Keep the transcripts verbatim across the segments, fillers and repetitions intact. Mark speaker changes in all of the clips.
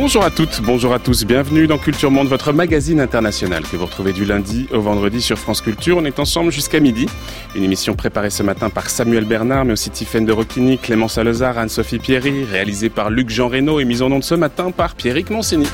Speaker 1: Bonjour à toutes, bonjour à tous, bienvenue dans Culture Monde, votre magazine international que vous retrouvez du lundi au vendredi sur France Culture. On est ensemble jusqu'à midi. Une émission préparée ce matin par Samuel Bernard, mais aussi Tiffaine de Roquigny, Clément Salazar, Anne-Sophie Pierry, réalisée par Luc-Jean Reynaud et mise en onde ce matin par Pierrick Monsigny.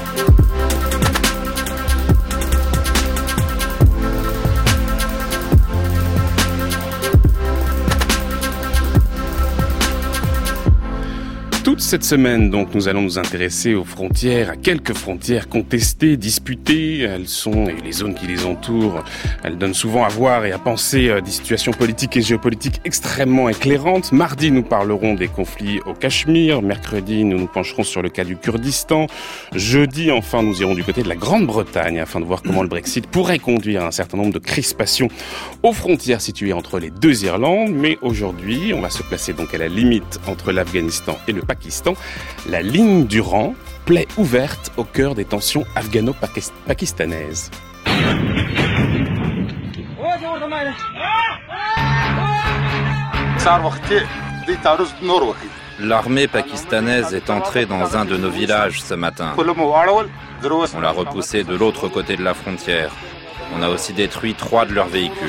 Speaker 1: Toute cette semaine, donc, nous allons nous intéresser aux frontières, à quelques frontières contestées, disputées. Elles sont, et les zones qui les entourent, elles donnent souvent à voir et à penser des situations politiques et géopolitiques extrêmement éclairantes. Mardi, nous parlerons des conflits au Cachemire. Mercredi, nous nous pencherons sur le cas du Kurdistan. Jeudi, enfin, nous irons du côté de la Grande-Bretagne afin de voir comment le Brexit pourrait conduire à un certain nombre de crispations aux frontières situées entre les deux Irlandes. Mais aujourd'hui, on va se placer donc à la limite entre l'Afghanistan et le Pakistan. La ligne du rang, plaie ouverte au cœur des tensions afghano-pakistanaises.
Speaker 2: L'armée pakistanaise est entrée dans un de nos villages ce matin. On l'a repoussée de l'autre côté de la frontière. On a aussi détruit trois de leurs véhicules.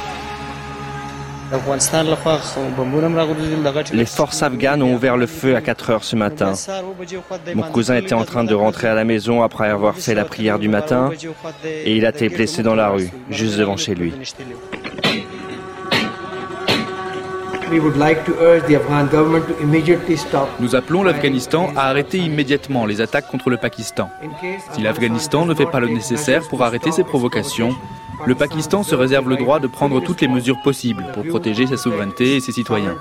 Speaker 3: Les forces afghanes ont ouvert le feu à quatre heures ce matin. Mon cousin était en train de rentrer à la maison après avoir fait la prière du matin et il a été blessé dans la rue, juste devant chez lui.
Speaker 4: Nous appelons l'Afghanistan à arrêter immédiatement les attaques contre le Pakistan. Si l'Afghanistan ne fait pas le nécessaire pour arrêter ces provocations, le Pakistan se réserve le droit de prendre toutes les mesures possibles pour protéger sa souveraineté et ses citoyens.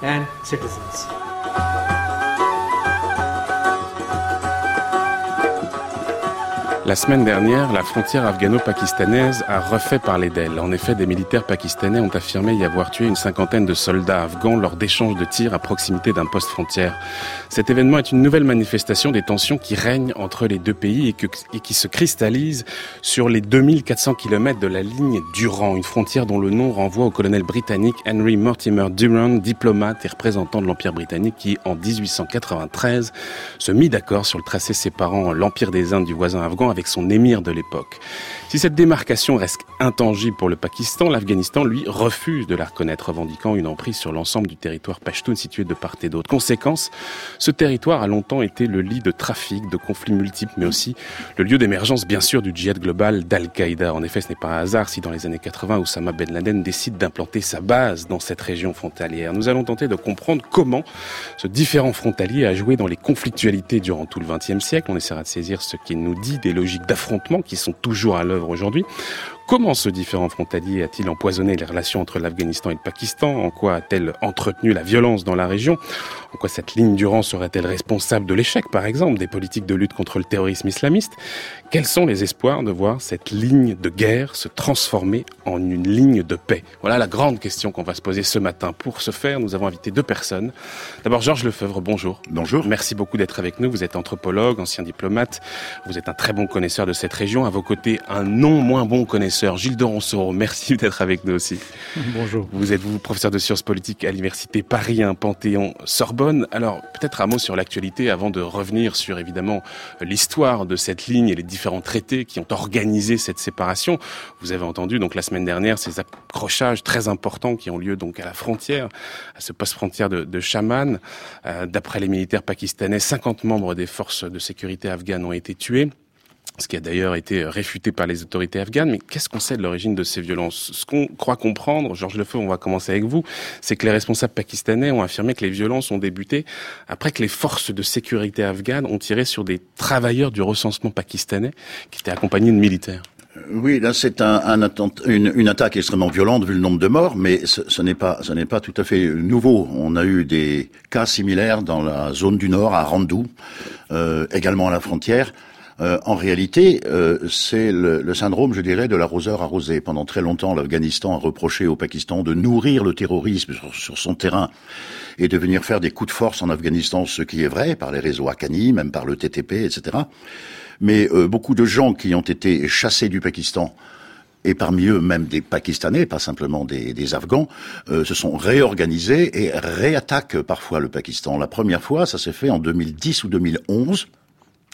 Speaker 1: La semaine dernière, la frontière afghano-pakistanaise a refait parler d'elle. En effet, des militaires pakistanais ont affirmé y avoir tué une cinquantaine de soldats afghans lors d'échanges de tirs à proximité d'un poste frontière. Cet événement est une nouvelle manifestation des tensions qui règnent entre les deux pays et, que, et qui se cristallisent sur les deux mille quatre cents kilomètres de la ligne Durand, une frontière dont le nom renvoie au colonel britannique Henry Mortimer Durand, diplomate et représentant de l'Empire britannique qui, en dix-huit cent quatre-vingt-treize, se mit d'accord sur le tracé séparant l'Empire des Indes du voisin afghan avec son émir de l'époque. Si cette démarcation reste intangible pour le Pakistan, l'Afghanistan, lui, refuse de la reconnaître, revendiquant une emprise sur l'ensemble du territoire pachtoun situé de part et d'autre. Conséquence, ce territoire a longtemps été le lit de trafic, de conflits multiples, mais aussi le lieu d'émergence, bien sûr, du djihad global d'Al-Qaïda. En effet, ce n'est pas un hasard si dans les années quatre-vingts, Oussama Ben Laden décide d'implanter sa base dans cette région frontalière. Nous allons tenter de comprendre comment ce différent frontalier a joué dans les conflictualités durant tout le vingtième siècle. On essaiera de saisir ce qu'il nous dit des logiques d'affrontement qui sont toujours à l'œuvre aujourd'hui. Comment ce différent frontalier a-t-il empoisonné les relations entre l'Afghanistan et le Pakistan? En quoi a-t-elle entretenu la violence dans la région? En quoi cette ligne Durand serait-elle responsable de l'échec, par exemple, des politiques de lutte contre le terrorisme islamiste? Quels sont les espoirs de voir cette ligne de guerre se transformer en une ligne de paix? Voilà la grande question qu'on va se poser ce matin. Pour ce faire, nous avons invité deux personnes. D'abord, Georges Lefebvre, bonjour.
Speaker 5: Bonjour.
Speaker 1: Merci beaucoup d'être avec nous. Vous êtes anthropologue, ancien diplomate. Vous êtes un très bon connaisseur de cette région. À vos côtés, un non moins bon connaisseur, Gilles de Ronceau. Merci d'être avec nous aussi.
Speaker 6: Bonjour.
Speaker 1: Vous êtes vous professeur de sciences politiques à l'université Paris un Panthéon-Sorbonne. Alors, peut-être un mot sur l'actualité avant de revenir sur, évidemment, l'histoire de cette ligne et les différents traités qui ont organisé cette séparation. Vous avez entendu, donc, la semaine dernière, ces accrochages très importants qui ont lieu, donc, à la frontière, à ce poste frontière de, de Shaman. Euh, d'après les militaires pakistanais, cinquante membres des forces de sécurité afghanes ont été tués. Ce qui a d'ailleurs été réfuté par les autorités afghanes. Mais qu'est-ce qu'on sait de l'origine de ces violences? Ce qu'on croit comprendre, Georges Lefebvre, on va commencer avec vous, c'est que les responsables pakistanais ont affirmé que les violences ont débuté après que les forces de sécurité afghanes ont tiré sur des travailleurs du recensement pakistanais qui étaient accompagnés de militaires.
Speaker 5: Oui, là c'est un, un attent- une, une attaque extrêmement violente vu le nombre de morts, mais ce, ce n'est pas, ce n'est pas tout à fait nouveau. On a eu des cas similaires dans la zone du Nord, à Randou, euh, également à la frontière. Euh, en réalité, euh, c'est le, le syndrome, je dirais, de l'arroseur arrosé. Pendant très longtemps, l'Afghanistan a reproché au Pakistan de nourrir le terrorisme sur, sur son terrain et de venir faire des coups de force en Afghanistan, ce qui est vrai, par les réseaux Haqqani, même par le T T P, et cetera. Mais euh, beaucoup de gens qui ont été chassés du Pakistan, et parmi eux même des Pakistanais, pas simplement des, des Afghans, euh, se sont réorganisés et réattaquent parfois le Pakistan. La première fois, ça s'est fait en deux mille dix ou deux mille onze,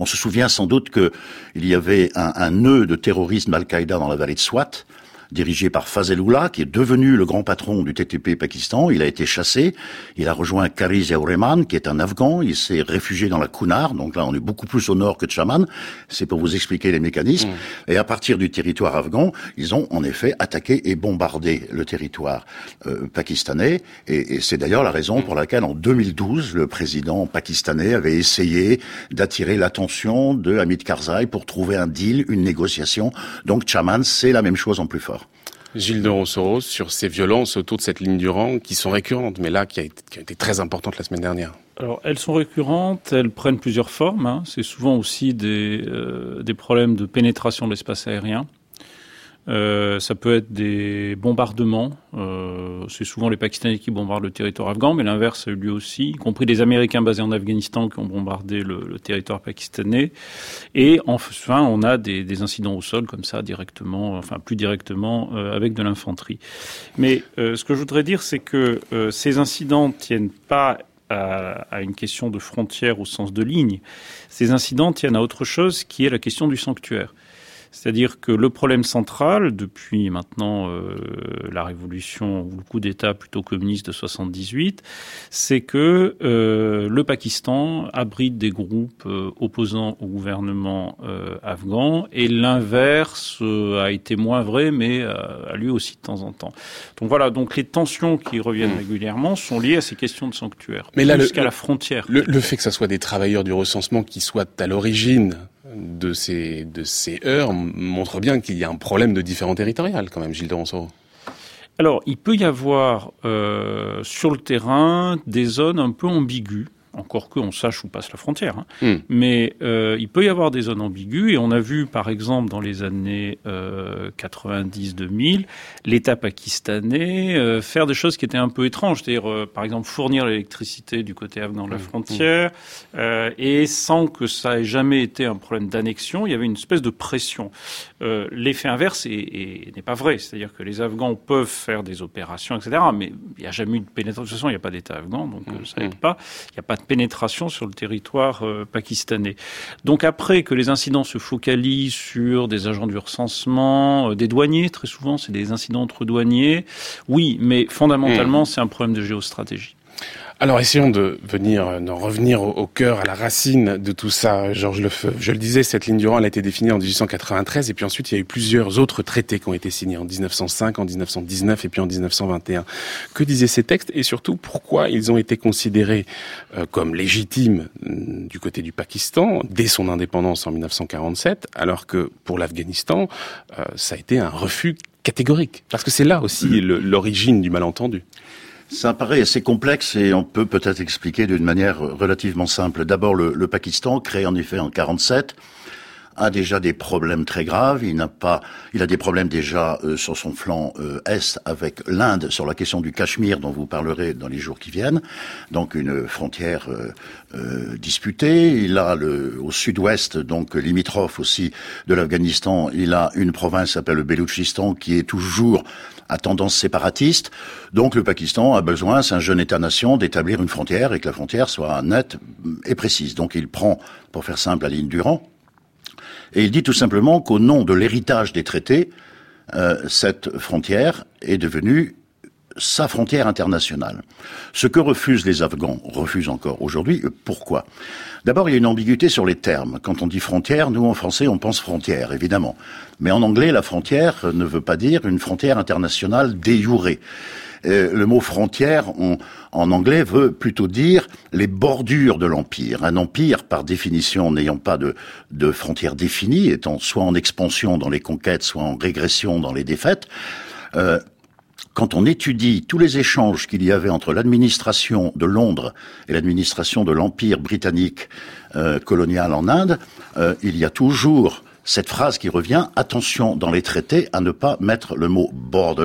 Speaker 5: On se souvient sans doute qu'il y avait un, un nœud de terrorisme Al-Qaïda dans la vallée de Swat, dirigé par Fazlullah, qui est devenu le grand patron du T T P Pakistan. Il a été chassé, il a rejoint Qari Ziaur-Rehman, qui est un Afghan, il s'est réfugié dans la Kunar, donc là on est beaucoup plus au nord que de Chaman, c'est pour vous expliquer les mécanismes. Mmh. Et à partir du territoire afghan, ils ont en effet attaqué et bombardé le territoire euh, pakistanais, et, et c'est d'ailleurs la raison mmh. pour laquelle en deux mille douze, le président pakistanais avait essayé d'attirer l'attention de Hamid Karzai pour trouver un deal, une négociation. Donc Chaman, c'est la même chose en plus fort.
Speaker 1: Gilles de Rossoros, sur ces violences autour de cette ligne du rang qui sont récurrentes, mais là qui a été, qui a été très importante la semaine dernière.
Speaker 6: Alors elles sont récurrentes, elles prennent plusieurs formes. Hein. C'est souvent aussi des, euh, des problèmes de pénétration de l'espace aérien. Euh, ça peut être des bombardements. Euh, c'est souvent les Pakistanais qui bombardent le territoire afghan, mais l'inverse a eu lieu aussi, y compris des Américains basés en Afghanistan qui ont bombardé le, le territoire pakistanais. Et enfin, on a des, des incidents au sol comme ça, directement, enfin plus directement, euh, avec de l'infanterie. Mais euh, ce que je voudrais dire, c'est que euh, ces incidents tiennent pas à, à une question de frontière au sens de ligne. Ces incidents tiennent à autre chose, qui est la question du sanctuaire. C'est-à-dire que le problème central, depuis maintenant euh, la révolution ou le coup d'État plutôt communiste de soixante-dix-huit, c'est que euh, le Pakistan abrite des groupes euh, opposants au gouvernement euh, afghan, et l'inverse euh, a été moins vrai, mais euh, a lieu aussi de temps en temps. Donc voilà, donc les tensions qui reviennent mmh. régulièrement sont liées à ces questions de sanctuaire, mais là, jusqu'à le, la frontière.
Speaker 1: Le, le fait que ça soit des travailleurs du recensement qui soient à l'origine de ces, de ces heurts montre bien qu'il y a un problème de différend territorial quand même, Gilles de Ronsoro.
Speaker 6: Alors, il peut y avoir euh, sur le terrain des zones un peu ambiguës, encore qu'on sache où passe la frontière. Hein. Mm. Mais euh, il peut y avoir des zones ambiguës, et on a vu, par exemple, dans les années euh, quatre-vingt-dix deux mille, l'État pakistanais euh, faire des choses qui étaient un peu étranges, c'est-à-dire, euh, par exemple, fournir l'électricité du côté afghan de la frontière, mm. euh, et sans que ça ait jamais été un problème d'annexion, il y avait une espèce de pression. Euh, l'effet inverse est, est, n'est pas vrai, c'est-à-dire que les Afghans peuvent faire des opérations, et cetera, mais il n'y a jamais eu de pénétration. De toute façon, il n'y a pas d'État afghan, donc mm. ça n'aide pas. Il n'y a pas de pénétration sur le territoire euh, pakistanais. Donc après que les incidents se focalisent sur des agents du recensement, euh, des douaniers, très souvent c'est des incidents entre douaniers, oui, mais fondamentalement mmh. c'est un problème de géostratégie.
Speaker 1: Alors essayons de venir, d'en revenir au, au cœur, à la racine de tout ça, Georges Lefeu. Je le disais, cette ligne du rang, elle a été définie en dix-huit cent quatre-vingt-treize, et puis ensuite il y a eu plusieurs autres traités qui ont été signés en dix-neuf cent cinq, en dix-neuf cent dix-neuf et puis en dix-neuf cent vingt et un. Que disaient ces textes, et surtout pourquoi ils ont été considérés euh, comme légitimes euh, du côté du Pakistan dès son indépendance en dix-neuf cent quarante-sept, alors que pour l'Afghanistan, euh, ça a été un refus catégorique, parce que c'est là aussi le, l'origine du malentendu.
Speaker 5: Ça paraît assez complexe, et on peut peut-être expliquer d'une manière relativement simple. D'abord, le, le Pakistan, créé en effet en quarante-sept, a déjà des problèmes très graves. Il n'a pas, il a des problèmes déjà euh, sur son flanc euh, est avec l'Inde sur la question du Cachemire, dont vous parlerez dans les jours qui viennent. Donc une frontière euh, euh, disputée. Il a le, au sud-ouest, donc limitrophe aussi de l'Afghanistan, il a une province qui s'appelle le Beloutchistan, qui est toujours à tendance séparatiste. Donc le Pakistan a besoin, c'est un jeune État-nation, d'établir une frontière, et que la frontière soit nette et précise. Donc il prend, pour faire simple, la ligne du rang. Et il dit tout simplement qu'au nom de l'héritage des traités, euh, cette frontière est devenue sa frontière internationale. Ce que refusent les Afghans, refusent encore aujourd'hui. Pourquoi ? D'abord, il y a une ambiguïté sur les termes. Quand on dit frontière, nous en français, on pense frontière, évidemment. Mais en anglais, la frontière ne veut pas dire une frontière internationale de jure. Euh, le mot frontière, on, en anglais, veut plutôt dire les bordures de l'empire. Un empire, par définition, n'ayant pas de, de frontières définies, étant soit en expansion dans les conquêtes, soit en régression dans les défaites, euh, quand on étudie tous les échanges qu'il y avait entre l'administration de Londres et l'administration de l'Empire britannique euh, colonial en Inde, euh, il y a toujours cette phrase qui revient, attention dans les traités à ne pas mettre le mot « border »,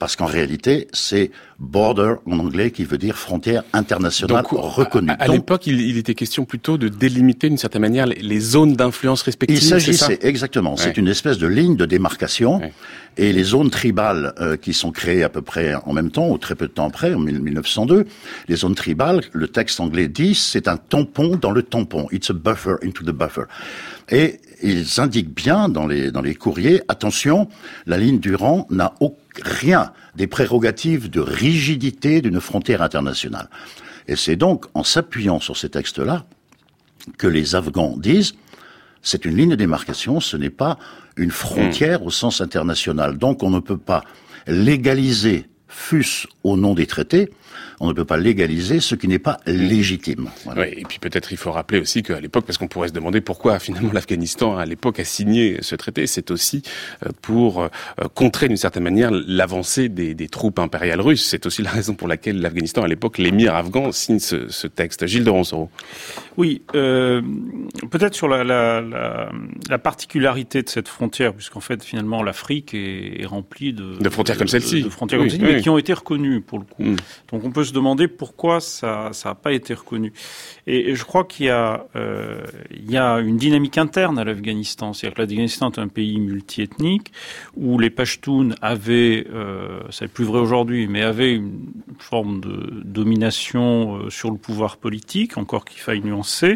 Speaker 5: parce qu'en réalité, c'est border en anglais qui veut dire frontière internationale
Speaker 1: Donc,
Speaker 5: reconnue.
Speaker 1: À, à
Speaker 5: Donc,
Speaker 1: l'époque, il, il était question plutôt de délimiter d'une certaine manière les, les zones d'influence respectives.
Speaker 5: Il s'agissait,
Speaker 1: c'est
Speaker 5: exactement,
Speaker 1: ouais.
Speaker 5: c'est une espèce de ligne de démarcation,
Speaker 1: ouais.
Speaker 5: et les zones tribales euh, qui sont créées à peu près en même temps, ou très peu de temps après, en mille neuf cent deux, les zones tribales, le texte anglais dit, c'est un tampon dans le tampon. It's a buffer into the buffer. Et ils indiquent bien dans les, dans les courriers, attention, la ligne du rang n'a aucun rien des prérogatives de rigidité d'une frontière internationale. Et c'est donc en s'appuyant sur ces textes-là que les Afghans disent c'est une ligne de démarcation, ce n'est pas une frontière mmh. au sens international. Donc on ne peut pas légaliser, fût-ce au nom des traités, on ne peut pas légaliser ce qui n'est pas légitime.
Speaker 1: Voilà. Oui, et puis peut-être il faut rappeler aussi qu'à l'époque, parce qu'on pourrait se demander pourquoi finalement l'Afghanistan à l'époque a signé ce traité, c'est aussi pour contrer d'une certaine manière l'avancée des, des troupes impériales russes. C'est aussi la raison pour laquelle l'Afghanistan à l'époque, l'émir afghan signe ce, ce texte. Gilles de Ronsoro.
Speaker 6: Oui, euh, peut-être sur la, la, la, la particularité de cette frontière, puisqu'en fait finalement l'Afrique est, est remplie de,
Speaker 1: de frontières de, comme celle-ci,
Speaker 6: de, de frontières
Speaker 1: oui,
Speaker 6: comme celle-ci,
Speaker 1: oui.
Speaker 6: mais qui ont été reconnues pour le coup.
Speaker 1: Mm.
Speaker 6: Donc on peut se demander pourquoi ça ça n'a pas été reconnu. Et, et je crois qu'il y a euh, il y a une dynamique interne à l'Afghanistan, c'est-à-dire que l'Afghanistan est un pays multiethnique où les Pashtuns avaient, euh, c'est plus vrai aujourd'hui, mais avaient une forme de domination euh, sur le pouvoir politique, encore qu'il faille nuancer.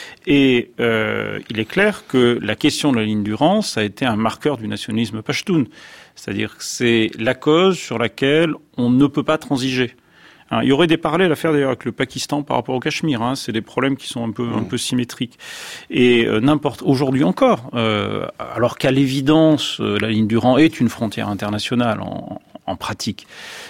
Speaker 6: Et euh, il est clair que la question de la ligne du rang, ça a été un marqueur du nationalisme pashtun. C'est-à-dire que c'est la cause sur laquelle on ne peut pas transiger. Hein, il y aurait des parallèles à faire d'ailleurs avec le Pakistan par rapport au Cachemire. Hein, c'est des problèmes qui sont un peu, mmh. un peu symétriques. Et euh, n'importe aujourd'hui encore, euh, alors qu'à l'évidence, euh, la ligne du rang est une frontière internationale en, en pratique.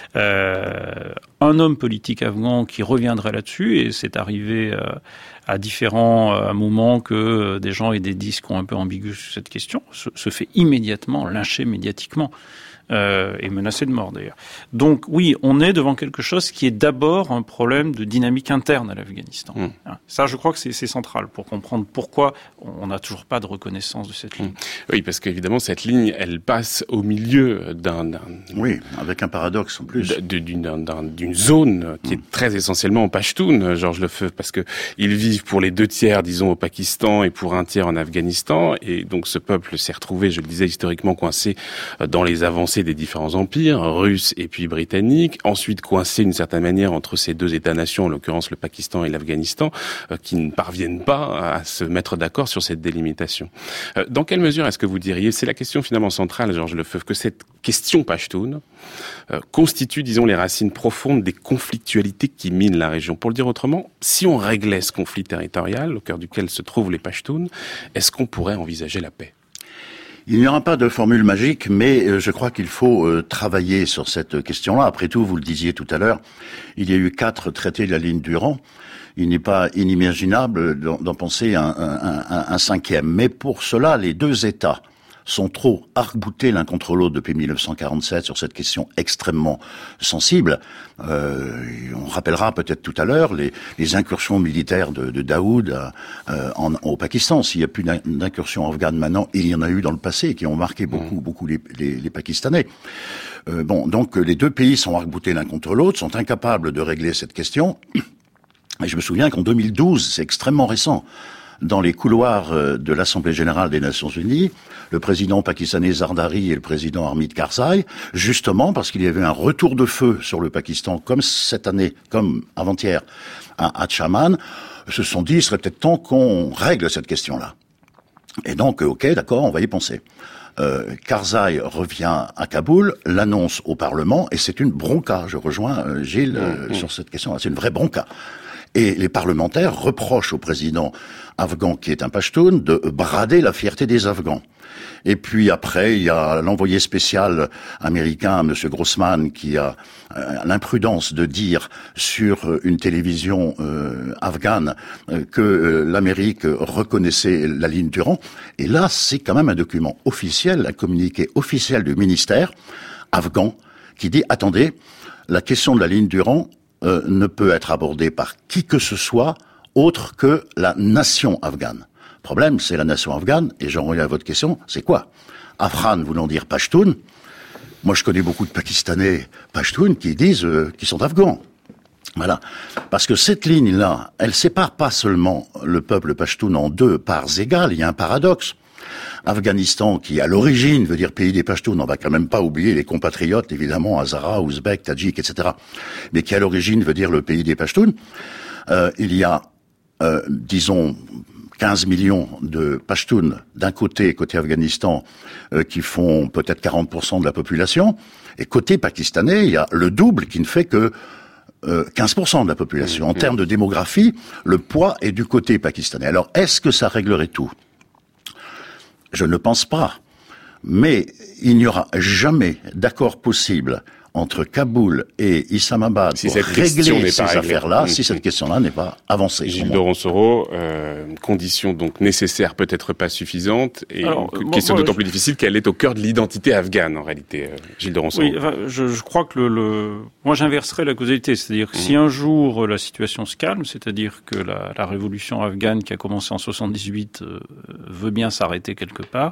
Speaker 6: Euh, un homme politique afghan qui reviendrait là-dessus, et c'est arrivé euh, à différents euh, moments que euh, des gens aient des discours un peu ambigus sur cette question, se, se fait immédiatement lyncher médiatiquement. Euh, et menacé de mort d'ailleurs. Donc oui, on est devant quelque chose qui est d'abord un problème de dynamique interne à l'Afghanistan. Mmh. Ça, je crois que c'est, c'est central pour comprendre pourquoi on n'a toujours pas de reconnaissance de cette ligne.
Speaker 1: Mmh. Oui, parce qu'évidemment, cette ligne, elle passe au milieu d'un... d'un
Speaker 5: oui, avec un paradoxe en plus.
Speaker 1: D'une, d'un, d'une zone qui mmh. est très essentiellement en Pashtun, Georges Lefebvre, parce que ils vivent pour les deux tiers, disons, au Pakistan et pour un tiers en Afghanistan. Et donc ce peuple s'est retrouvé, je le disais, historiquement coincé dans les avancées des différents empires, russes et puis britanniques, ensuite coincé d'une certaine manière entre ces deux États-nations, en l'occurrence le Pakistan et l'Afghanistan, euh, qui ne parviennent pas à se mettre d'accord sur cette délimitation. Euh, dans quelle mesure est-ce que vous diriez, c'est la question finalement centrale, Georges Lefebvre, que cette question pashtoune euh, constitue, disons, les racines profondes des conflictualités qui minent la région. Pour le dire autrement, si on réglait ce conflit territorial, au cœur duquel se trouvent les Pashtuns, est-ce qu'on pourrait envisager la paix ?
Speaker 5: Il n'y aura pas de formule magique, mais je crois qu'il faut euh, travailler sur cette question-là. Après tout, vous le disiez tout à l'heure, il y a eu quatre traités de la ligne du rang. Il n'est pas inimaginable d'en, d'en penser un, un, un, un cinquième. Mais pour cela, les deux États sont trop arc-boutés l'un contre l'autre depuis mille neuf cent quarante-sept sur cette question extrêmement sensible. Euh, on rappellera peut-être tout à l'heure les, les incursions militaires de, de Daoud euh, en, au Pakistan. S'il n'y a plus d'incursions afghanes maintenant, il y en a eu dans le passé qui ont marqué beaucoup, beaucoup les, les, les Pakistanais. Euh, bon, donc les deux pays sont arc-boutés l'un contre l'autre, sont incapables de régler cette question. Et je me souviens qu'en deux mille douze, c'est extrêmement récent, dans les couloirs de l'Assemblée générale des Nations unies, le président pakistanais Zardari et le président Hamid Karzai, justement parce qu'il y avait un retour de feu sur le Pakistan, comme cette année, comme avant-hier, à Hachaman, se sont dit, il serait peut-être temps qu'on règle cette question-là. Et donc, ok, d'accord, on va y penser. Euh, Karzai revient à Kaboul, l'annonce au Parlement, et c'est une bronca. Je rejoins euh, Gilles euh, mmh, sur cette question-là. C'est une vraie bronca. Et les parlementaires reprochent au président afghan, qui est un Pashtun, de brader la fierté des Afghans. Et puis après, il y a l'envoyé spécial américain, M. Grossman, qui a euh, l'imprudence de dire sur une télévision euh, afghane euh, que euh, l'Amérique reconnaissait la ligne du rang. Et là, c'est quand même un document officiel, un communiqué officiel du ministère afghan, qui dit, attendez, la question de la ligne du rang Euh, ne peut être abordé par qui que ce soit autre que la nation afghane. Le problème, c'est la nation afghane, et j'en reviens à votre question, c'est quoi? Afghan voulant dire Pashtun, Moi, je connais beaucoup de Pakistanais Pashtuns qui disent euh, qu'ils sont afghans. Voilà. Parce que cette ligne-là, elle sépare pas seulement le peuple Pashtun en deux parts égales, il y a un paradoxe. Afghanistan, qui à l'origine veut dire pays des Pashtuns, on va quand même pas oublier les compatriotes, évidemment, Hazara, Ouzbek, Tadjik, et cetera, mais qui à l'origine veut dire le pays des Pashtuns, euh, il y a, euh, disons, quinze millions de Pashtuns d'un côté, côté Afghanistan, euh, qui font peut-être quarante pour cent de la population, et côté pakistanais, il y a le double qui ne fait que Euh, quinze pour cent de la population. En termes de démographie, le poids est du côté pakistanais. Alors, est-ce que ça réglerait tout ? Je ne pense pas. Mais il n'y aura jamais d'accord possible entre Kaboul et Islamabad
Speaker 1: si
Speaker 5: pour
Speaker 1: cette
Speaker 5: régler ces
Speaker 1: réglée.
Speaker 5: affaires-là,
Speaker 1: mmh.
Speaker 5: si cette question-là n'est pas avancée.
Speaker 1: Gilles de Ronsoro, euh, condition donc nécessaire, peut-être pas suffisante, et
Speaker 6: Alors,
Speaker 1: une
Speaker 6: moi,
Speaker 1: question
Speaker 6: moi,
Speaker 1: d'autant
Speaker 6: je...
Speaker 1: plus difficile qu'elle est au cœur de l'identité afghane, en réalité, euh, Gilles de Ronsoro.
Speaker 6: Oui, enfin, je, je crois que le, le... moi j'inverserais la causalité, c'est-à-dire que mmh. si un jour euh, la situation se calme, c'est-à-dire que la, la révolution afghane qui a commencé en soixante-dix-huit euh, veut bien s'arrêter quelque part,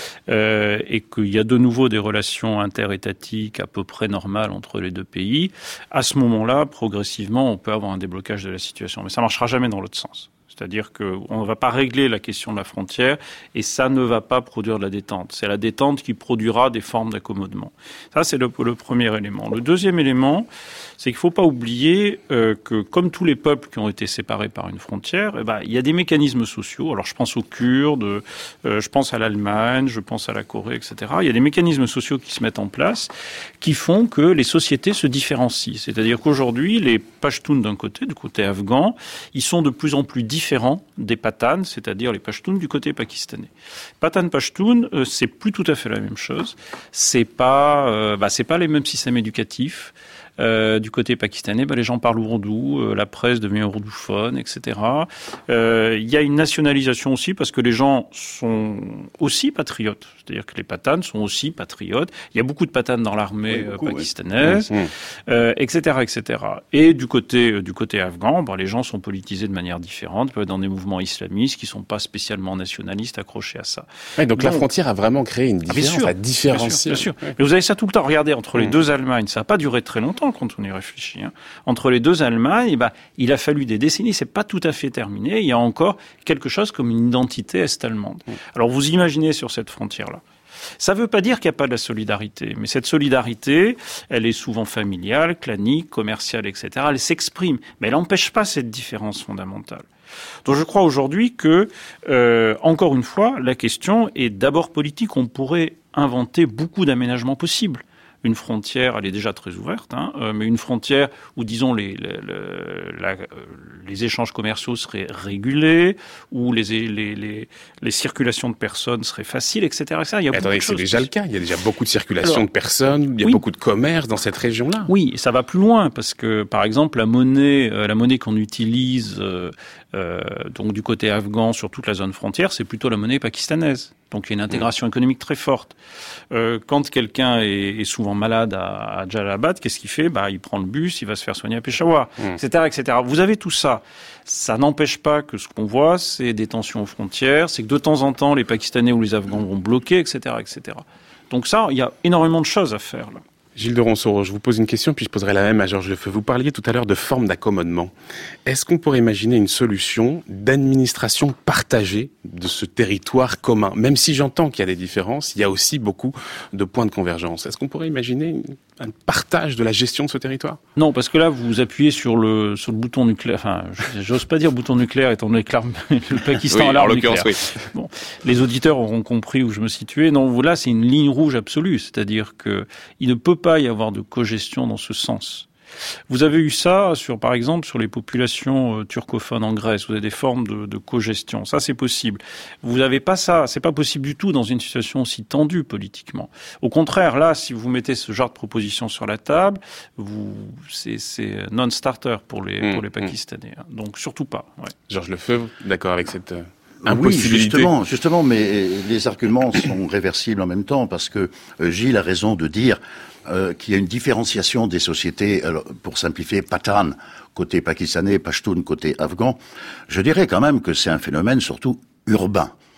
Speaker 6: euh, et qu'il y a de nouveau des relations interétatiques à peu près normales entre les deux pays, à ce moment-là, progressivement, on peut avoir un déblocage de la situation. Mais ça ne marchera jamais dans l'autre sens. C'est-à-dire qu'on ne va pas régler la question de la frontière et ça ne va pas produire de la détente. C'est la détente qui produira des formes d'accommodement. Ça, c'est le, le premier élément. Le deuxième élément, c'est qu'il ne faut pas oublier euh, que, comme tous les peuples qui ont été séparés par une frontière, eh ben, il y a des mécanismes sociaux. Alors, je pense aux Kurdes, euh, je pense à l'Allemagne, je pense à la Corée, et cetera. Il y a des mécanismes sociaux qui se mettent en place qui font que les sociétés se différencient. C'est-à-dire qu'aujourd'hui, les Pashtuns d'un côté, du côté afghan, ils sont de plus en plus différents différents des Patanes, c'est-à-dire les Pashtuns du côté pakistanais. Patan Pashtun, euh, c'est plus tout à fait la même chose. C'est pas, euh, bah, c'est pas les mêmes systèmes éducatifs. Euh, du côté pakistanais, bah, les gens parlent ourdou, euh, la presse devient ourdouphone, et cetera. Euh, il y a une nationalisation aussi parce que les gens sont aussi patriotes. C'est-à-dire que les Patanes sont aussi patriotes. Il y a beaucoup de Patanes dans l'armée oui, beaucoup, pakistanaise, oui. euh, et cetera, et cetera. Et du côté euh, du côté afghan, bah, les gens sont politisés de manière différente, peuvent être dans des mouvements islamistes qui sont pas spécialement nationalistes accrochés à ça.
Speaker 1: Ouais, donc bon, la frontière a vraiment créé une différence, ah, bien sûr, à différencier.
Speaker 6: Bien sûr, bien sûr. Ouais. Mais vous avez ça tout le temps. Regardez, entre les mmh. deux Allemagnes, ça n'a pas duré très longtemps quand on y réfléchit. Hein. Entre les deux Allemagnes, bah, il a fallu des décennies, c'est pas tout à fait terminé. Il y a encore quelque chose comme une identité est-allemande. Mmh. Alors vous imaginez sur cette frontière-là. Ça ne veut pas dire qu'il n'y a pas de la solidarité, mais cette solidarité, elle est souvent familiale, clanique, commerciale, et cetera. Elle s'exprime, mais elle n'empêche pas cette différence fondamentale. Donc je crois aujourd'hui que, euh, encore une fois, la question est d'abord politique. On pourrait inventer beaucoup d'aménagements possibles. Une frontière, elle est déjà très ouverte, hein, euh, mais une frontière où, disons, les, les, la, les échanges commerciaux seraient régulés, où les, les, les, les circulations de personnes seraient faciles, et cetera et cetera. Il y a
Speaker 1: Attendez, c'est déjà le cas. Il y a déjà beaucoup de circulation Alors, de personnes, il y a
Speaker 6: oui.
Speaker 1: beaucoup de commerce dans cette région-là.
Speaker 6: Oui, et ça va plus loin, parce que, par exemple, la monnaie, euh, la monnaie qu'on utilise euh, euh, donc du côté afghan sur toute la zone frontière, c'est plutôt la monnaie pakistanaise. Donc il y a une intégration mmh. économique très forte. Euh, quand quelqu'un est, est souvent malade à, à Jalalabad, qu'est-ce qu'il fait ? Bah, il prend le bus, il va se faire soigner à Peshawar, mmh. et cetera, et cetera. Vous avez tout ça. Ça n'empêche pas que ce qu'on voit, c'est des tensions aux frontières, c'est que de temps en temps, les Pakistanais ou les Afghans vont bloquer, et cetera, et cetera. Donc ça, il y a énormément de choses à faire là.
Speaker 1: Gilles de Ronsoro, je vous pose une question, puis je poserai la même à Georges Lefeu. Vous parliez tout à l'heure de forme d'accommodement. Est-ce qu'on pourrait imaginer une solution d'administration partagée de ce territoire commun ? Même si j'entends qu'il y a des différences, il y a aussi beaucoup de points de convergence. Est-ce qu'on pourrait imaginer un partage de la gestion de ce territoire ?
Speaker 6: Non, parce que là, vous appuyez sur le, sur le bouton nucléaire. Enfin, j'ose pas dire bouton nucléaire, étant donné que le Pakistan
Speaker 1: oui,
Speaker 6: a l'arme
Speaker 1: nucléaire. Oui.
Speaker 6: Bon, les auditeurs auront compris où je me situais. Non, là, c'est une ligne rouge absolue. C'est-à-dire que il ne peut pas y avoir de cogestion dans ce sens. Vous avez eu ça, sur, par exemple, sur les populations euh, turcophones en Grèce. Vous avez des formes de, de cogestion. Ça, c'est possible. Vous n'avez pas ça. C'est pas possible du tout dans une situation aussi tendue politiquement. Au contraire, là, si vous mettez ce genre de proposition sur la table, vous, c'est, c'est non-starter pour les, mmh, pour les Pakistanais. Mmh. Donc, surtout pas. Ouais.
Speaker 1: Georges Lefeu, d'accord avec cette... Euh...
Speaker 5: Oui, justement, justement, mais les arguments sont réversibles en même temps parce que euh, Gilles a raison de dire euh, qu'il y a une différenciation des sociétés, alors, pour simplifier, Patan, côté pakistanais, Pashtun, côté afghan. Je dirais quand même que c'est un phénomène surtout urbain.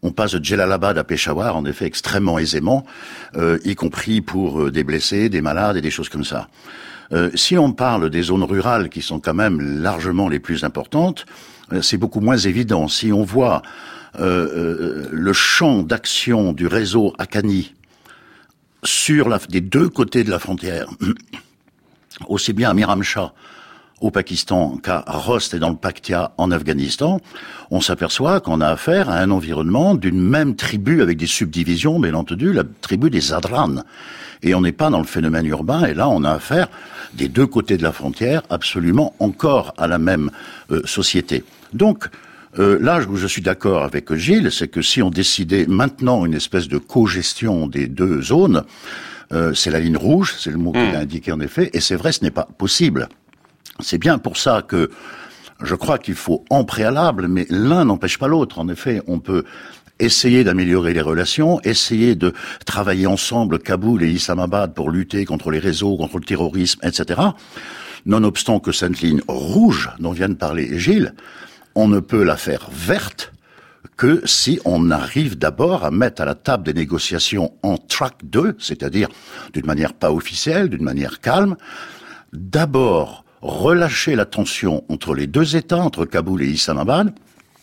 Speaker 5: On passe de Jalalabad à Peshawar, en effet, extrêmement aisément, euh, y compris pour euh, des blessés, des malades et des choses comme ça. Euh, si on parle des zones rurales, qui sont quand même largement les plus importantes, euh, c'est beaucoup moins évident. Si on voit euh, euh, le champ d'action du réseau Haqqani sur la, des deux côtés de la frontière, aussi bien à Miramshah au Pakistan qu'à Rost et dans le Paktia en Afghanistan, on s'aperçoit qu'on a affaire à un environnement d'une même tribu avec des subdivisions, bien entendu, la tribu des Adran. Et on n'est pas dans le phénomène urbain, et là on a affaire des deux côtés de la frontière absolument encore à la même euh, société. Donc, euh, là où je suis d'accord avec Gilles, c'est que si on décidait maintenant une espèce de co-gestion des deux zones, euh, c'est la ligne rouge, c'est le mot qu'il a indiqué en effet, et c'est vrai, ce n'est pas possible. C'est bien pour ça que je crois qu'il faut en préalable, mais l'un n'empêche pas l'autre. En effet, on peut essayer d'améliorer les relations, essayer de travailler ensemble, Kaboul et Islamabad, pour lutter contre les réseaux, contre le terrorisme, et cetera. Nonobstant que cette ligne rouge dont vient de parler Gilles, on ne peut la faire verte que si on arrive d'abord à mettre à la table des négociations en track deux, c'est-à-dire d'une manière pas officielle, d'une manière calme, d'abord relâcher la tension entre les deux États, entre Kaboul et Islamabad,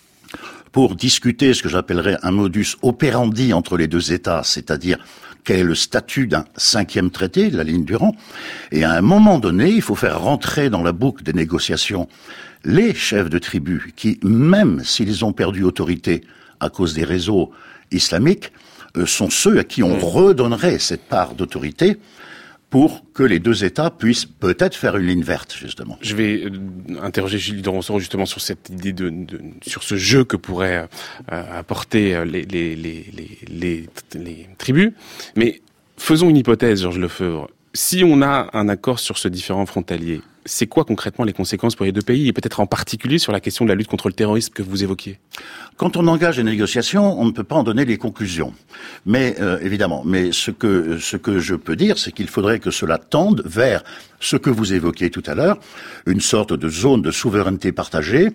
Speaker 5: pour discuter ce que j'appellerais un modus operandi entre les deux États, c'est-à-dire quel est le statut d'un cinquième traité, de la ligne du rang, et à un moment donné, il faut faire rentrer dans la boucle des négociations les chefs de tribus qui, même s'ils ont perdu autorité à cause des réseaux islamiques, sont ceux à qui on redonnerait cette part d'autorité pour que les deux États puissent peut-être faire une ligne verte, justement.
Speaker 1: Je vais euh, interroger Gilles de Ronsoro justement sur cette idée de, de sur ce jeu que pourraient euh, apporter les les, les les les les tribus. Mais faisons une hypothèse, Georges Lefebvre. Si on a un accord sur ce différend frontalier, c'est quoi concrètement les conséquences pour les deux pays, et peut-être en particulier sur la question de la lutte contre le terrorisme que vous évoquiez?
Speaker 5: Quand on engage les négociations, on ne peut pas en donner les conclusions. Mais euh, évidemment, mais ce que ce que je peux dire, c'est qu'il faudrait que cela tende vers ce que vous évoquiez tout à l'heure, une sorte de zone de souveraineté partagée,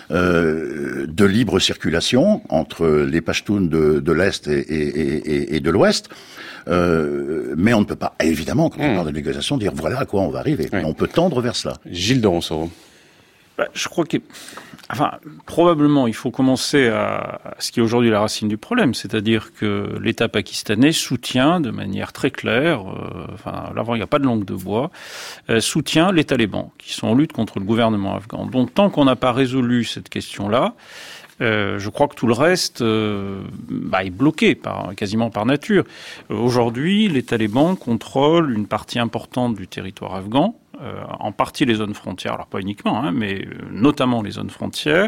Speaker 5: euh, de libre circulation entre les Pashtuns de, de l'Est et, et, et, et de l'Ouest. Euh, mais on ne peut pas, évidemment, quand on parle de négociation, dire voilà à quoi on va arriver. Oui. On peut tendre vers cela.
Speaker 1: Gilles de Ronsoro.
Speaker 6: Bah, je crois que, enfin, probablement, il faut commencer à, à ce qui est aujourd'hui la racine du problème, c'est-à-dire que l'État pakistanais soutient de manière très claire, euh, enfin, là, il n'y a pas de langue de bois, euh, soutient les talibans, qui sont en lutte contre le gouvernement afghan. Donc, tant qu'on n'a pas résolu cette question-là, Euh, je crois que tout le reste euh, bah, est bloqué par, quasiment par nature. Euh, aujourd'hui, les talibans contrôlent une partie importante du territoire afghan, euh, en partie les zones frontières, alors pas uniquement, hein, mais notamment les zones frontières.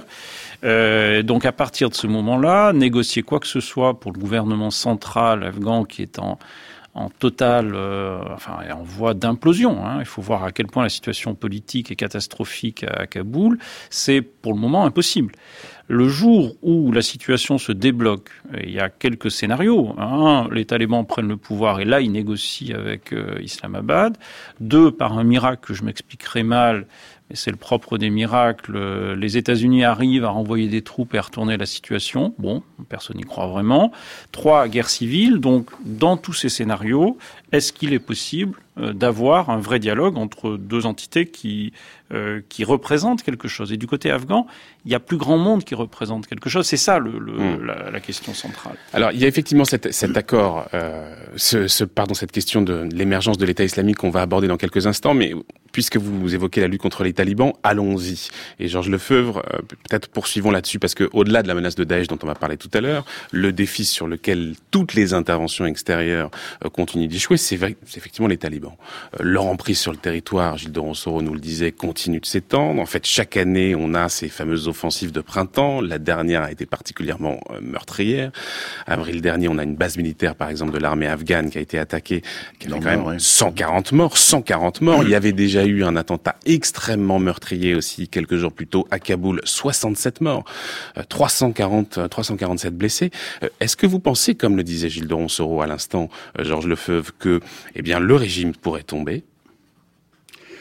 Speaker 6: Euh, donc à partir de ce moment-là, négocier quoi que ce soit pour le gouvernement central afghan qui est en en totale, euh, enfin, en voie d'implosion. Hein. Il faut voir à quel point la situation politique est catastrophique à, à Kaboul. C'est pour le moment impossible. Le jour où la situation se débloque, il y a quelques scénarios. Un, les talibans prennent le pouvoir et là, ils négocient avec euh, Islamabad. Deux, par un miracle que je m'expliquerai mal, mais c'est le propre des miracles, les États-Unis arrivent à renvoyer des troupes et à retourner la situation. Bon, personne n'y croit vraiment. Trois, guerre civile. Donc, dans tous ces scénarios, est-ce qu'il est possible euh, d'avoir un vrai dialogue entre deux entités qui euh, qui représentent quelque chose? Et du côté afghan, il y a plus grand monde qui représente quelque chose. C'est ça le, le, mmh. la, la question centrale.
Speaker 1: Alors, il y a effectivement cet, cet accord, euh, ce, ce, pardon, cette question de l'émergence de l'État islamique qu'on va aborder dans quelques instants, mais puisque vous évoquez la lutte contre les talibans, allons-y. Et Georges Lefebvre, euh, peut-être poursuivons là-dessus, parce que au-delà de la menace de Daesh dont on va parler tout à l'heure, le défi sur lequel toutes les interventions extérieures euh, continuent d'échouer, c'est, c'est effectivement les talibans. Euh, leur emprise sur le territoire, Gilles de Ronsoro nous le disait, continue de s'étendre. En fait, chaque année, on a ces fameuses offensives de printemps. La dernière a été particulièrement euh, meurtrière. Avril dernier, on a une base militaire, par exemple, de l'armée afghane qui a été attaquée, qui a fait quand même ouais. cent quarante morts. cent quarante morts. Il y avait déjà eu un attentat extrêmement meurtrier aussi quelques jours plus tôt à Kaboul, soixante-sept morts, euh, trois cent quarante, trois cent quarante-sept blessés. Euh, est-ce que vous pensez, comme le disait Gilles de Ronsoro à l'instant, euh, Georges Lefebvre, que eh bien le régime pourrait tomber?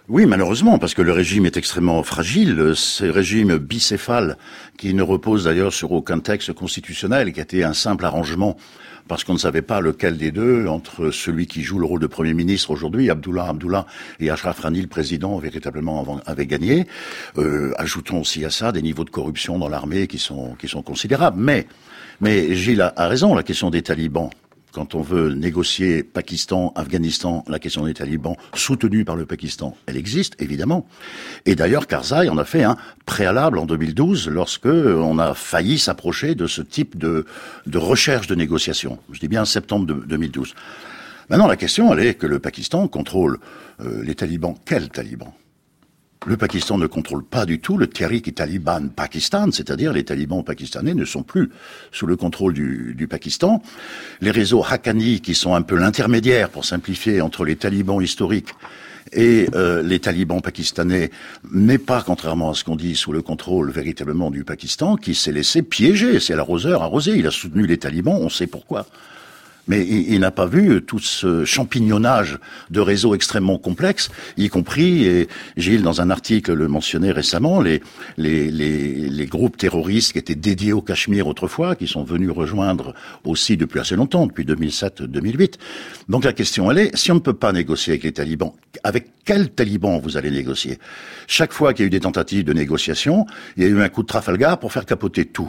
Speaker 5: Oui, malheureusement, parce que le régime est extrêmement fragile. C'est un régime bicéphale qui ne repose d'ailleurs sur aucun texte constitutionnel, qui a été un simple arrangement parce qu'on ne savait pas lequel des deux, entre celui qui joue le rôle de Premier ministre aujourd'hui, Abdullah Abdullah, et Ashraf Ghani, le président, véritablement avait gagné. Euh, ajoutons aussi à ça des niveaux de corruption dans l'armée qui sont qui sont considérables. Mais mais Gilles a, a raison, la question des talibans. Quand on veut négocier Pakistan, Afghanistan, la question des talibans soutenue par le Pakistan, elle existe, évidemment. Et d'ailleurs, Karzai en a fait un préalable en deux mille douze, lorsque on a failli s'approcher de ce type de, de recherche de négociation. Je dis bien septembre de deux mille douze. Maintenant, la question, elle est que le Pakistan contrôle euh, les talibans. Quels talibans ? Le Pakistan ne contrôle pas du tout le Tehrik-i-Taliban Pakistan, c'est-à-dire les talibans pakistanais ne sont plus sous le contrôle du, du Pakistan. Les réseaux Haqqani, qui sont un peu l'intermédiaire, pour simplifier, entre les talibans historiques et euh, les talibans pakistanais, n'est pas, contrairement à ce qu'on dit, sous le contrôle véritablement du Pakistan, qui s'est laissé piéger. C'est l'arroseur arrosé. Il a soutenu les talibans, on sait pourquoi. Mais il, il n'a pas vu tout ce champignonnage de réseaux extrêmement complexes, y compris, et Gilles, dans un article, le mentionnait récemment, les, les, les, les groupes terroristes qui étaient dédiés au Cachemire autrefois, qui sont venus rejoindre aussi depuis assez longtemps, depuis deux mille sept deux mille huit. Donc la question, elle est, si on ne peut pas négocier avec les talibans, avec quels talibans vous allez négocier ? Chaque fois qu'il y a eu des tentatives de négociation, il y a eu un coup de Trafalgar pour faire capoter tout,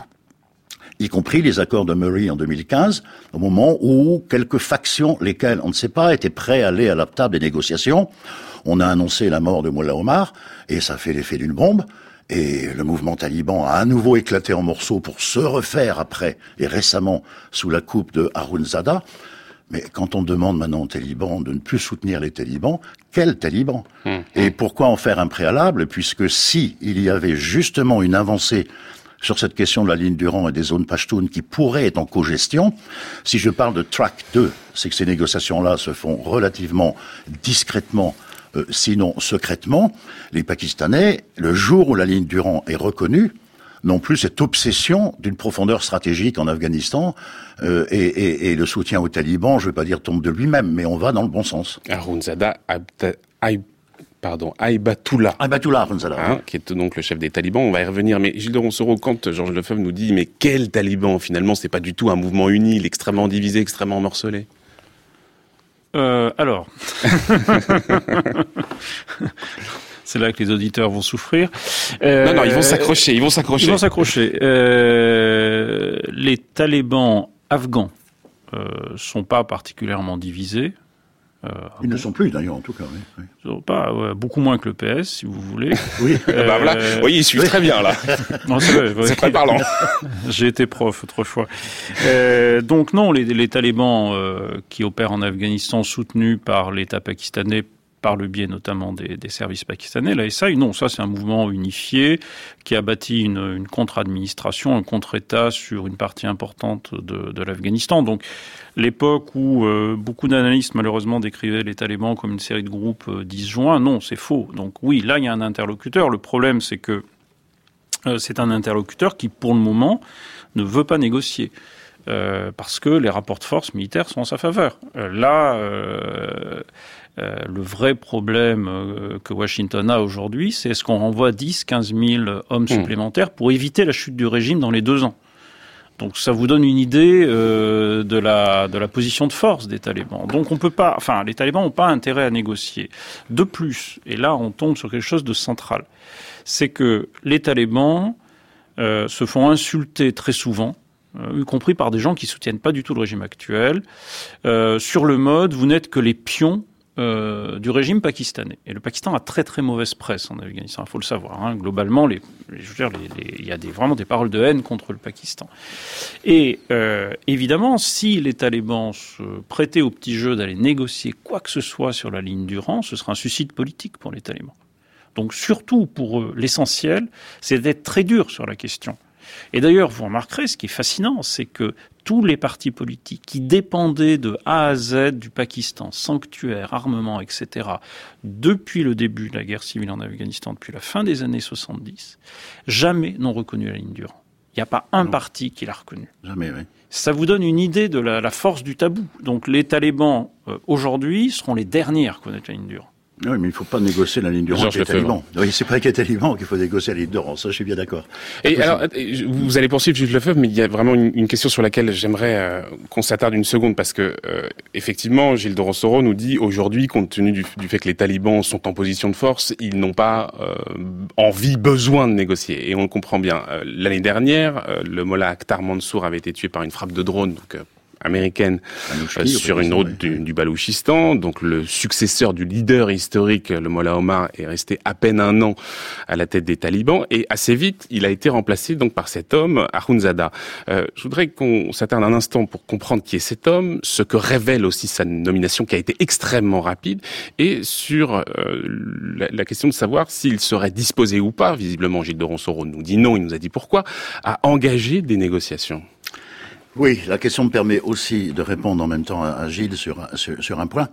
Speaker 5: y compris les accords de Murray en deux mille quinze, au moment où quelques factions, lesquelles on ne sait pas, étaient prêts à aller à la table des négociations. On a annoncé la mort de Mullah Omar, et ça fait l'effet d'une bombe, et le mouvement taliban a à nouveau éclaté en morceaux pour se refaire après, et récemment, sous la coupe de Harunzada. Mais quand on demande maintenant aux talibans de ne plus soutenir les talibans, quels talibans ? mmh. Et pourquoi en faire un préalable ? Puisque si il y avait justement une avancée sur cette question de la ligne Durand et des zones Pashtun qui pourraient être en cogestion, si je parle de track deux, c'est que ces négociations-là se font relativement discrètement, euh, sinon secrètement. Les Pakistanais, le jour où la ligne Durand est reconnue, n'ont plus cette obsession d'une profondeur stratégique en Afghanistan euh, et, et, et le soutien aux talibans, je ne veux pas dire tombe de lui-même, mais on va dans le bon sens.
Speaker 1: Harunzada Aib... Pardon, Aibatullah.
Speaker 5: Aibatullah Harunzada.
Speaker 1: Hein, qui est donc le chef des talibans, on va y revenir. Mais Gilles de Roncereau, quand Georges Lefebvre nous dit « Mais quel taliban ?» Finalement, c'est pas du tout un mouvement uni, il est extrêmement divisé, extrêmement morcelé.
Speaker 6: Euh, alors... C'est là que les auditeurs vont souffrir.
Speaker 1: Euh, non, non, ils vont s'accrocher, ils vont s'accrocher.
Speaker 6: Ils vont s'accrocher. Euh, les talibans afghans euh, sont pas particulièrement divisés.
Speaker 5: Euh, Ils ne sont plus d'ailleurs, en tout cas. Oui,
Speaker 6: oui. Pas, ouais, beaucoup moins que le P S, si vous voulez.
Speaker 5: Oui,
Speaker 1: euh, bah voilà. Oui, il suit oui. très bien là.
Speaker 6: Non, c'est vrai, ouais.
Speaker 1: C'est très parlant.
Speaker 6: J'ai été prof autrefois. Euh, donc non, les, les talibans euh, qui opèrent en Afghanistan, soutenus par l'État pakistanais, par le biais notamment des, des services pakistanais, l'A S I, non, ça c'est un mouvement unifié qui a bâti une, une contre-administration, un contre-État sur une partie importante de, de l'Afghanistan. Donc l'époque où euh, beaucoup d'analystes malheureusement décrivaient les talibans comme une série de groupes euh, disjoints, non, c'est faux. Donc oui, là il y a un interlocuteur. Le problème c'est que euh, c'est un interlocuteur qui pour le moment ne veut pas négocier. Euh, parce que les rapports de force militaires sont en sa faveur. Euh, là, euh, euh, le vrai problème euh, que Washington a aujourd'hui, c'est est-ce qu'on renvoie dix, quinze mille hommes supplémentaires pour éviter la chute du régime dans les deux ans. Donc ça vous donne une idée euh, de la de la position de force des talibans. Donc on peut pas, enfin les talibans n'ont pas intérêt à négocier. De plus, et là on tombe sur quelque chose de central, c'est que les talibans euh, se font insulter très souvent, Euh, y compris par des gens qui soutiennent pas du tout le régime actuel, euh, sur le mode « vous n'êtes que les pions euh, du régime pakistanais ». Et le Pakistan a très très mauvaise presse en Afghanistan, il faut le savoir. Hein. Globalement, les, je veux dire, les, les, il y a des, vraiment des paroles de haine contre le Pakistan. Et euh, évidemment, si les talibans se prêtaient au petit jeu d'aller négocier quoi que ce soit sur la ligne Durand, ce serait un suicide politique pour les talibans. Donc surtout pour eux, l'essentiel, c'est d'être très dur sur la question. Et d'ailleurs, vous remarquerez, ce qui est fascinant, c'est que tous les partis politiques qui dépendaient de A à Z du Pakistan, sanctuaire, armement, et cetera, depuis le début de la guerre civile en Afghanistan, depuis la fin des années soixante-dix, jamais n'ont reconnu la ligne Durand. Il n'y a pas un non. parti qui l'a reconnu.
Speaker 5: Jamais, oui.
Speaker 6: Ça vous donne une idée de la, la force du tabou. Donc les talibans, euh, aujourd'hui, seront les derniers à reconnaître la ligne Durand.
Speaker 5: Oui, mais il ne faut pas négocier la ligne du Rang avec les talibans. Oui, c'est pas avec les talibans qu'il faut négocier la ligne du Rang, ça je suis bien d'accord.
Speaker 1: Et alors, vous allez poursuivre Gilles Lefebvre, mais il y a vraiment une, une question sur laquelle j'aimerais euh, qu'on s'attarde une seconde, parce que euh, effectivement, Gilles de Rosoro nous dit aujourd'hui, compte tenu du, du fait que les talibans sont en position de force, ils n'ont pas euh, envie, besoin de négocier. Et on le comprend bien. Euh, l'année dernière, euh, le mollah Akhtar Mansour avait été tué par une frappe de drone, donc euh, américaine euh, sur une route du, du Balouchistan. Donc le successeur du leader historique, le Mollah Omar, est resté à peine un an à la tête des talibans et assez vite, il a été remplacé donc par cet homme, Akhundzada. Euh, je voudrais qu'on s'attarde un instant pour comprendre qui est cet homme, ce que révèle aussi sa nomination qui a été extrêmement rapide et sur euh, la, la question de savoir s'il serait disposé ou pas, visiblement Gilles de Ronsoro nous dit non, il nous a dit pourquoi, à engager des négociations.
Speaker 5: Oui, la question me permet aussi de répondre en même temps à Gilles sur, sur, sur un point.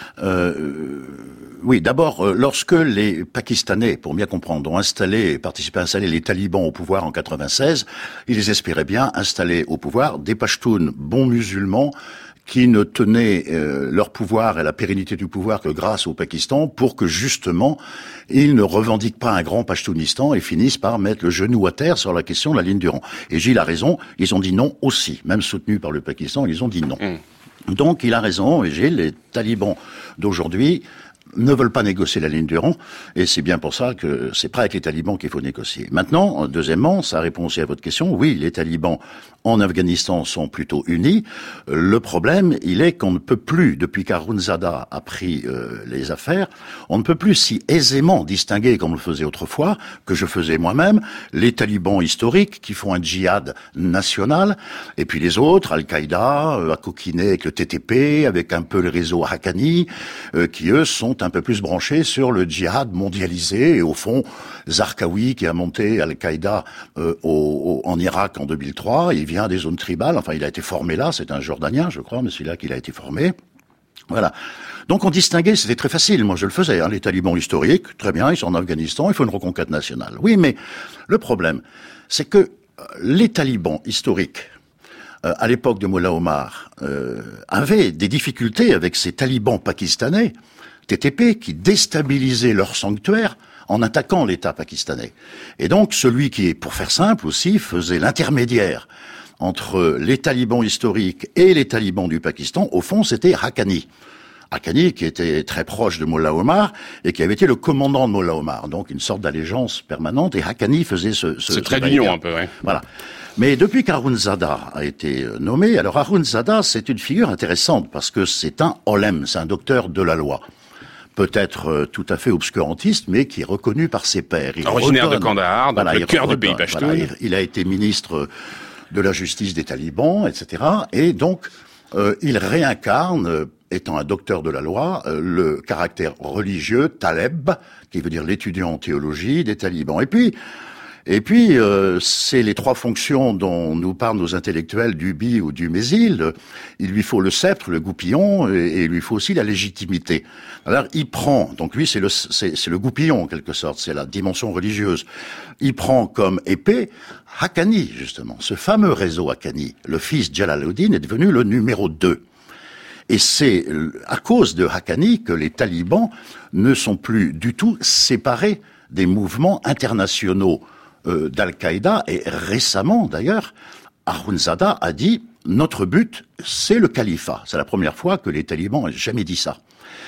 Speaker 5: Euh, oui, d'abord, lorsque les Pakistanais, pour bien comprendre, ont installé, participé à installer les talibans au pouvoir en quatre-vingt-seize, ils espéraient bien installer au pouvoir des Pashtuns bons musulmans qui ne tenaient euh, leur pouvoir et la pérennité du pouvoir que grâce au Pakistan pour que justement ils ne revendiquent pas un grand Pashtounistan et finissent par mettre le genou à terre sur la question de la ligne du Rang. Et Gilles a raison, ils ont dit non aussi, même soutenus par le Pakistan, ils ont dit non. Mmh. Donc il a raison, et Gilles, les talibans d'aujourd'hui ne veulent pas négocier la ligne du Rang, et c'est bien pour ça que c'est pas avec les talibans qu'il faut négocier. Maintenant, deuxièmement, ça répond aussi à votre question, oui, les talibans en Afghanistan sont plutôt unis. Le problème, il est qu'on ne peut plus, depuis qu'Akhundzada a pris euh, les affaires, on ne peut plus si aisément distinguer, comme on le faisait autrefois, que je faisais moi-même, les talibans historiques qui font un djihad national, et puis les autres, Al-Qaïda, euh, à coquiner avec le T T P, avec un peu le réseau Haqqani, euh, qui eux sont un peu plus branchés sur le djihad mondialisé, et au fond, Zarqawi, qui a monté Al-Qaïda euh, au, au, en Irak en deux mille trois, il vient des zones tribales, enfin il a été formé là, c'est un Jordanien je crois, mais c'est là qu'il a été formé. Voilà. Donc on distinguait, c'était très facile, moi je le faisais, hein, les talibans historiques, très bien, ils sont en Afghanistan, il faut une reconquête nationale. Oui, mais le problème, c'est que les talibans historiques, euh, à l'époque de Mollah Omar, euh, avaient des difficultés avec ces talibans pakistanais, T T P, qui déstabilisaient leur sanctuaire en attaquant l'État pakistanais. Et donc, celui qui, pour faire simple aussi, faisait l'intermédiaire entre les talibans historiques et les talibans du Pakistan, au fond, c'était Haqqani. Haqqani, qui était très proche de Mollah Omar, et qui avait été le commandant de Mollah Omar. Donc, une sorte d'allégeance permanente, et Haqqani faisait ce... ce
Speaker 1: C'est très d'union, un peu, ouais.
Speaker 5: Voilà. Mais depuis qu'Akhundzada a été nommé, alors Akhundzada, c'est une figure intéressante, parce que c'est un olem, c'est un docteur de la loi. Peut-être euh, tout à fait obscurantiste, mais qui est reconnu par ses pairs. Il
Speaker 1: Originaire
Speaker 5: redonne,
Speaker 1: de Kandahar, donc voilà, le cœur redonne, du pays Pashtun.
Speaker 5: Voilà, il, il a été ministre de la justice des talibans, et cetera. Et donc, euh, il réincarne, euh, étant un docteur de la loi, euh, le caractère religieux, taleb, qui veut dire l'étudiant en théologie des talibans. Et puis, Et puis, euh, c'est les trois fonctions dont nous parlent nos intellectuels du Bi ou du Mésil. Il lui faut le sceptre, le goupillon, et, et il lui faut aussi la légitimité. Alors, il prend, donc lui, c'est le, c'est, c'est le goupillon, en quelque sorte, c'est la dimension religieuse. Il prend comme épée Haqqani, justement. Ce fameux réseau Haqqani, le fils Jalaluddin, est devenu le numéro deux. Et c'est à cause de Haqqani que les talibans ne sont plus du tout séparés des mouvements internationaux euh, d'Al-Qaïda. Et récemment, d'ailleurs, Akhundzada a dit « Notre but, c'est le califat ». C'est la première fois que les talibans n'ont jamais dit ça.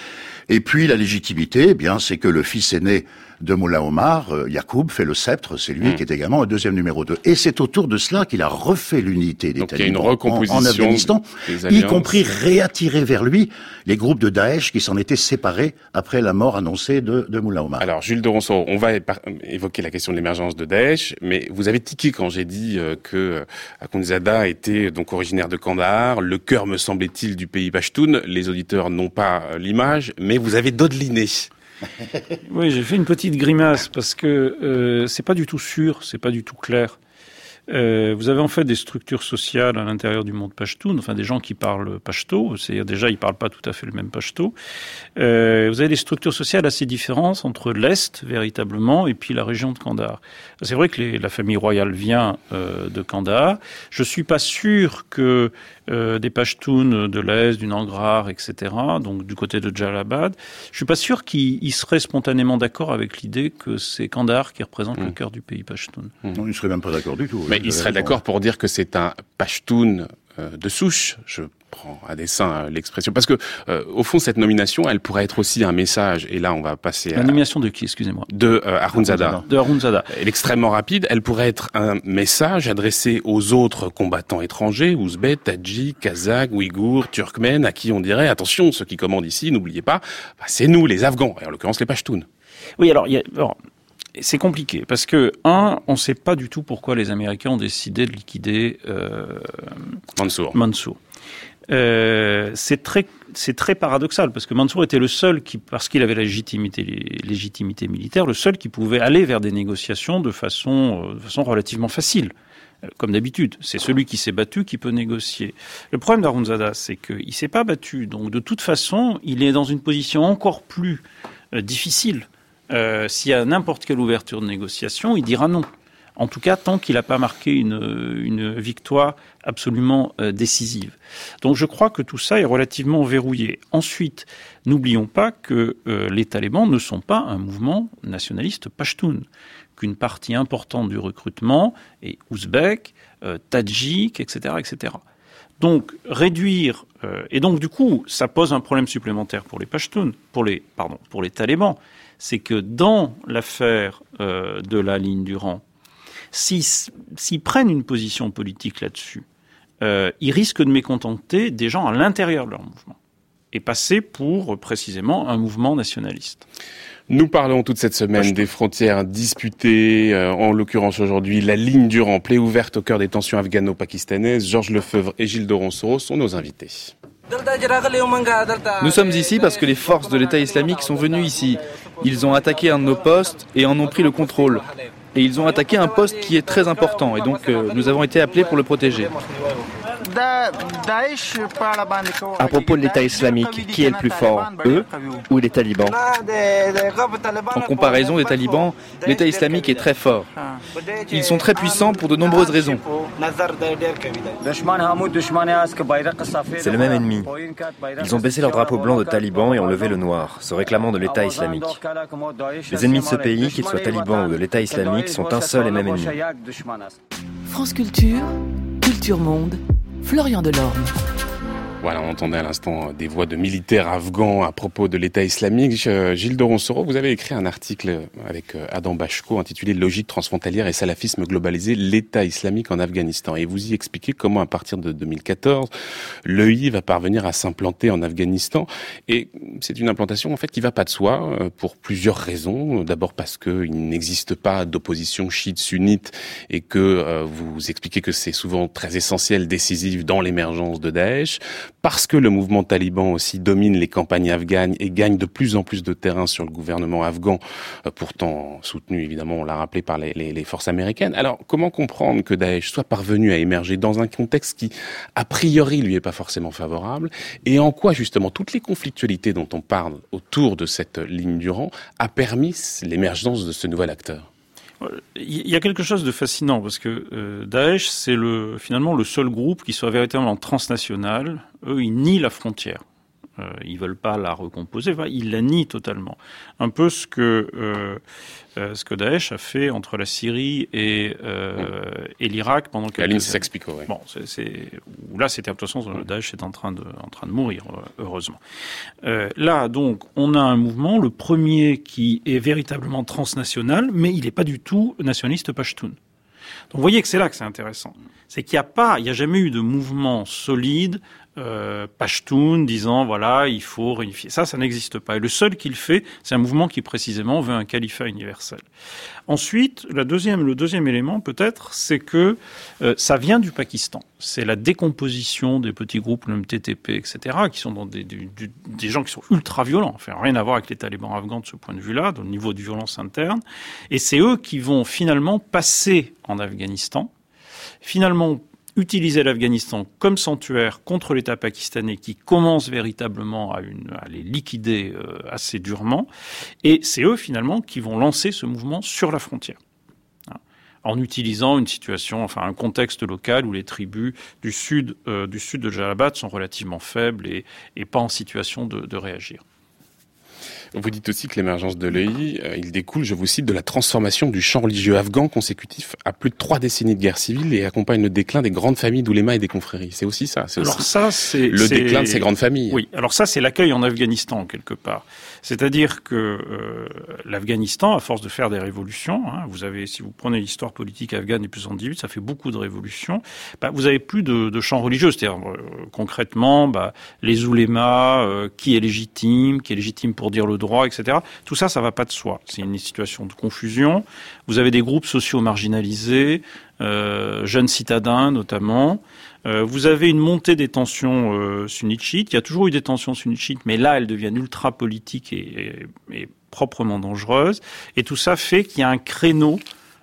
Speaker 5: Et puis la légitimité, eh bien, c'est que le fils aîné de Mollah Omar, euh, Yaqub, fait le sceptre, c'est lui mmh. qui est également le deuxième numéro deux. Et c'est autour de cela qu'il a refait l'unité des
Speaker 1: Donc,
Speaker 5: talibans
Speaker 1: il y a une recomposition
Speaker 5: en, en Afghanistan, y compris réattirer vers lui les groupes de Daesh qui s'en étaient séparés après la mort annoncée de, de Mollah Omar.
Speaker 1: Alors, Jules de Ronsoro, on va évoquer la question de l'émergence de Daesh, mais vous avez tiqué quand j'ai dit euh, que Akhundzada était donc originaire de Kandahar, le cœur, me semblait-il, du pays Pashtun. Les auditeurs n'ont pas euh, l'image, mais vous avez dodeliné.
Speaker 6: Oui, j'ai fait une petite grimace parce que euh, c'est pas du tout sûr, c'est pas du tout clair. Euh, vous avez en fait des structures sociales à l'intérieur du monde pachtoun, enfin des gens qui parlent pachto, c'est déjà ils parlent pas tout à fait le même pachto. Euh, vous avez des structures sociales assez différentes entre l'Est véritablement et puis la région de Kandahar. C'est vrai que les, la famille royale vient euh, de Kandahar. Je suis pas sûr que euh, des Pashtuns de l'Est, du Nangrar, et cetera, donc du côté de Jalalabad, je suis pas sûr qu'ils seraient spontanément d'accord avec l'idée que c'est Kandahar qui représente mmh. le cœur du pays Pashtun.
Speaker 5: Mmh. Non, ils seraient même pas d'accord du tout.
Speaker 1: Mais ils seraient d'accord pour dire que c'est un Pashtun euh, de souche, je prends à dessein l'expression, parce que euh, au fond cette nomination, elle pourrait être aussi un message. Et là, on va passer.
Speaker 6: La
Speaker 1: à...
Speaker 6: nomination de qui, excusez-moi?
Speaker 1: De euh, Akhundzada.
Speaker 6: De Akhundzada.
Speaker 1: Elle est extrêmement rapide. Elle pourrait être un message adressé aux autres combattants étrangers, ouzbeks, tadjiks, kazakhs, ouïghours, turkmènes, à qui on dirait attention, ceux qui commandent ici, n'oubliez pas, bah, c'est nous, les Afghans, et en l'occurrence les Pashtuns.
Speaker 6: Oui, alors il y a. Alors... C'est compliqué parce que un, on ne sait pas du tout pourquoi les Américains ont décidé de liquider euh,
Speaker 1: Mansour.
Speaker 6: Mansour. Euh, c'est très, c'est très paradoxal parce que Mansour était le seul qui, parce qu'il avait la légitimité, légitimité militaire, le seul qui pouvait aller vers des négociations de façon, de façon relativement facile. Comme d'habitude, c'est celui qui s'est battu qui peut négocier. Le problème d'Akhundzada, c'est qu'il s'est pas battu, donc de toute façon, il est dans une position encore plus euh, difficile. Euh, s'il y a n'importe quelle ouverture de négociation, il dira non. En tout cas, tant qu'il n'a pas marqué une, une victoire absolument euh, décisive. Donc je crois que tout ça est relativement verrouillé. Ensuite, n'oublions pas que euh, les talibans ne sont pas un mouvement nationaliste pashtun, qu'une partie importante du recrutement est ouzbek, euh, tadjik, et cetera, et cetera. Donc réduire euh, et donc du coup, ça pose un problème supplémentaire pour les pashtuns, pour les pardon, pour les talibans. C'est que dans l'affaire euh, de la ligne du rang, s'ils, s'ils prennent une position politique là-dessus, euh, ils risquent de mécontenter des gens à l'intérieur de leur mouvement et passer pour, euh, précisément, un mouvement nationaliste.
Speaker 1: Nous parlons toute cette semaine Pashtun. Des frontières disputées, euh, en l'occurrence aujourd'hui la ligne du rang, plaie ouverte au cœur des tensions afghano-pakistanaises. Georges Lefebvre et Gilles Doron-Soro sont nos invités.
Speaker 4: Nous sommes ici parce que les forces de l'État islamique sont venues ici. Ils ont attaqué un de nos postes et en ont pris le contrôle. Et ils ont attaqué un poste qui est très important et donc euh, nous avons été appelés pour le protéger.
Speaker 3: À propos de l'État islamique, qui est le plus fort, eux ou les talibans?
Speaker 4: En comparaison des talibans, l'État islamique est très fort. Ils sont très puissants pour de nombreuses raisons.
Speaker 7: C'est le même ennemi. Ils ont baissé leur drapeau blanc de talibans et ont levé le noir, se réclamant de l'État islamique. Les ennemis de ce pays, qu'ils soient talibans ou de l'État islamique, sont un seul et même ennemi.
Speaker 8: France Culture, Culture Monde, Florian Delorme.
Speaker 1: Voilà, on entendait à l'instant des voix de militaires afghans à propos de l'État islamique. Gilles Doron-Soro, vous avez écrit un article avec Adam Bashko intitulé « Logique transfrontalière et salafisme globalisé, l'État islamique en Afghanistan ». Et vous y expliquez comment, à partir de deux mille quatorze, l'E I va parvenir à s'implanter en Afghanistan. Et c'est une implantation, en fait, qui va pas de soi, pour plusieurs raisons. D'abord parce qu'il n'existe pas d'opposition chiite-sunnite et que euh, vous expliquez que c'est souvent très essentiel, décisif dans l'émergence de Daesh. Parce que le mouvement taliban aussi domine les campagnes afghanes et gagne de plus en plus de terrain sur le gouvernement afghan, pourtant soutenu évidemment, on l'a rappelé, par les, les, les forces américaines. Alors comment comprendre que Daesh soit parvenu à émerger dans un contexte qui, a priori, lui est pas forcément favorable, et en quoi justement toutes les conflictualités dont on parle autour de cette ligne du rang a permis l'émergence de ce nouvel acteur?
Speaker 6: Il y a quelque chose de fascinant parce que euh, Daesh, c'est le, finalement le seul groupe qui soit véritablement transnational. Eux, ils nient la frontière. Euh, ils veulent pas la recomposer. Enfin, ils la nient totalement. Un peu ce que euh, euh, ce que Daesh a fait entre la Syrie et euh, et l'Irak pendant quelques
Speaker 1: années. La ligne
Speaker 6: années.
Speaker 1: s'explique, oui.
Speaker 6: Bon, c'est, c'est là, c'était de toute façon, Daesh est en train de en train de mourir, heureusement. Euh, là, donc, on a un mouvement, le premier qui est véritablement transnational, mais il n'est pas du tout nationaliste pashtun. Donc, vous voyez que c'est là que c'est intéressant. C'est qu'il n'y a pas, il n'y a jamais eu de mouvement solide euh, pashtun disant voilà il faut réunifier. Ça, ça n'existe pas. Et le seul qui le fait, c'est un mouvement qui précisément veut un califat universel. Ensuite, la deuxième, le deuxième élément peut-être, c'est que euh, ça vient du Pakistan. C'est la décomposition des petits groupes, le M T T P, et cetera, qui sont dans des, des, des gens qui sont ultra violents. Enfin, rien à voir avec les talibans afghans de ce point de vue-là, au niveau de violence interne. Et c'est eux qui vont finalement passer en Afghanistan, finalement utiliser l'Afghanistan comme sanctuaire contre l'État pakistanais qui commence véritablement à, une, à les liquider euh, assez durement. Et c'est eux, finalement, qui vont lancer ce mouvement sur la frontière. en utilisant une situation, enfin un contexte local où les tribus du sud, euh, du sud de Jalalabad sont relativement faibles et, et pas en situation de, de réagir.
Speaker 1: Vous dites aussi que l'émergence de l'E I, euh, il découle, je vous cite, de la transformation du champ religieux afghan consécutif à plus de trois décennies de guerre civile et accompagne le déclin des grandes familles d'oulémas et des confréries. C'est aussi ça. C'est
Speaker 6: alors
Speaker 1: aussi
Speaker 6: ça, c'est
Speaker 1: le
Speaker 6: c'est...
Speaker 1: déclin de ces grandes familles.
Speaker 6: Oui. Alors ça, c'est l'accueil en Afghanistan quelque part. C'est-à-dire que euh, l'Afghanistan, à force de faire des révolutions, hein, vous avez, si vous prenez l'histoire politique afghane depuis soixante-dix-huit, ça fait beaucoup de révolutions. Bah, vous avez plus de, de champ religieux. C'est-à-dire euh, concrètement, bah, les oulémas, euh, qui est légitime, qui est légitime pour dire le droit, et cetera. Tout ça, ça va pas de soi. C'est une situation de confusion. Vous avez des groupes sociaux marginalisés, euh, jeunes citadins notamment. Euh, vous avez une montée des tensions euh, sunnites-chiites. Il y a toujours eu des tensions sunnites-chiites, mais là, elles deviennent ultra politiques et, et, et proprement dangereuses. Et tout ça fait qu'il y a un créneau,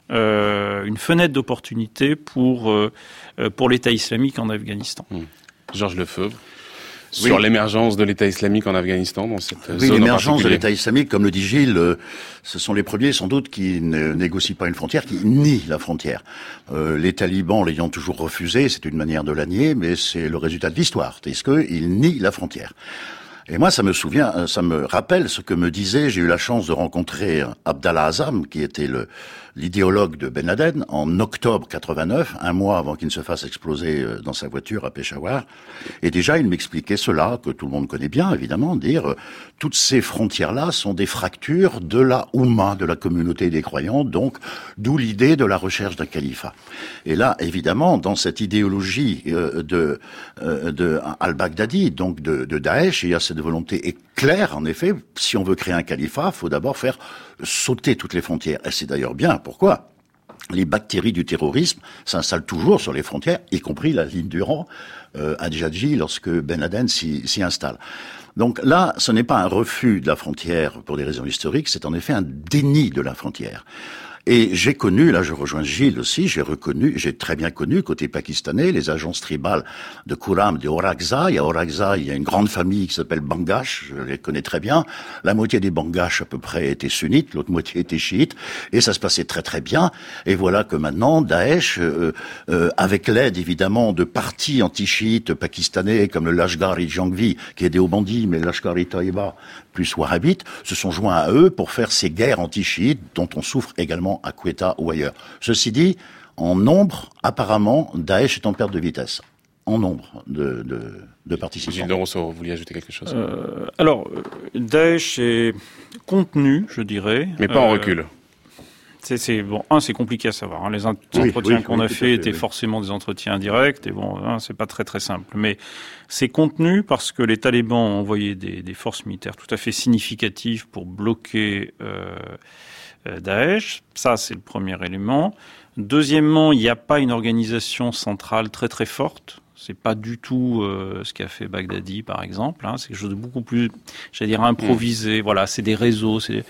Speaker 6: euh, une fenêtre d'opportunité pour euh, pour l'État islamique en Afghanistan.
Speaker 1: Mmh. Georges Lefebvre. Sur oui. l'émergence de l'État islamique en Afghanistan, dans cette
Speaker 5: oui,
Speaker 1: zone.
Speaker 5: Oui, l'émergence de l'État islamique, comme le dit Gilles, euh, ce sont les premiers sans doute qui ne négocient pas une frontière, qui nient la frontière. Euh, les talibans l'ayant toujours refusé, c'est une manière de la nier, mais c'est le résultat de l'histoire, c'est qu'ils nient la frontière. Et moi, ça me souvient, ça me rappelle ce que me disait, j'ai eu la chance de rencontrer Abdallah Azzam, qui était le, l'idéologue de Ben Laden, en octobre quatre-vingt-neuf, un mois avant qu'il ne se fasse exploser dans sa voiture à Peshawar. Et déjà, il m'expliquait cela, que tout le monde connaît bien, évidemment, dire, toutes ces frontières-là sont des fractures de la Oumma, de la communauté des croyants, donc, d'où l'idée de la recherche d'un califat. Et là, évidemment, dans cette idéologie euh, de, euh, de al-Baghdadi, donc de, de Daesh, il y a cette volonté est claire, en effet, si on veut créer un califat, il faut d'abord faire sauter toutes les frontières. Et c'est d'ailleurs bien. Pourquoi ? Les bactéries du terrorisme s'installent toujours sur les frontières, y compris la ligne Durand, euh, à Djadji, lorsque Ben Laden s'y, s'y installe. Donc là, ce n'est pas un refus de la frontière pour des raisons historiques, c'est en effet un déni de la frontière. Et j'ai connu, là je rejoins Gilles aussi, j'ai reconnu, j'ai très bien connu, côté pakistanais, les agences tribales de Kuram, de Orakza. Il y a Orakza, il y a une grande famille qui s'appelle Bangash, je les connais très bien. La moitié des Bangash à peu près étaient sunnites, l'autre moitié était chiites, et ça se passait très très bien. Et voilà que maintenant, Daesh, euh, euh, avec l'aide évidemment de partis anti-chiites pakistanais comme le Lashkar-e-Jhangvi, qui est des hauts bandits, mais le Lashkar-e-Taiba plus wahhabites, se sont joints à eux pour faire ces guerres anti-chiites dont on souffre également à Quetta ou ailleurs. Ceci dit, en nombre, apparemment, Daesh est en perte de vitesse. En nombre de, de, de participants.
Speaker 1: Gilles de Rousseau, vous vouliez ajouter quelque chose ?
Speaker 6: euh, Alors, Daesh est contenu, je dirais.
Speaker 1: Mais pas euh, en recul.
Speaker 6: C'est, c'est, bon, un, c'est compliqué à savoir. Hein. Les int- oui, entretiens oui, qu'on oui, a faits fait, étaient oui. forcément des entretiens indirects, et bon, hein, c'est pas très très simple. Mais c'est contenu parce que les talibans ont envoyé des, des forces militaires tout à fait significatives pour bloquer euh, euh, Daesh. Ça, c'est le premier élément. Deuxièmement, il n'y a pas une organisation centrale très très forte. C'est pas du tout euh, ce qu'a fait Baghdadi, par exemple. Hein. C'est quelque chose de beaucoup plus, j'allais dire, improvisé. Mmh. Voilà, c'est des réseaux. C'est...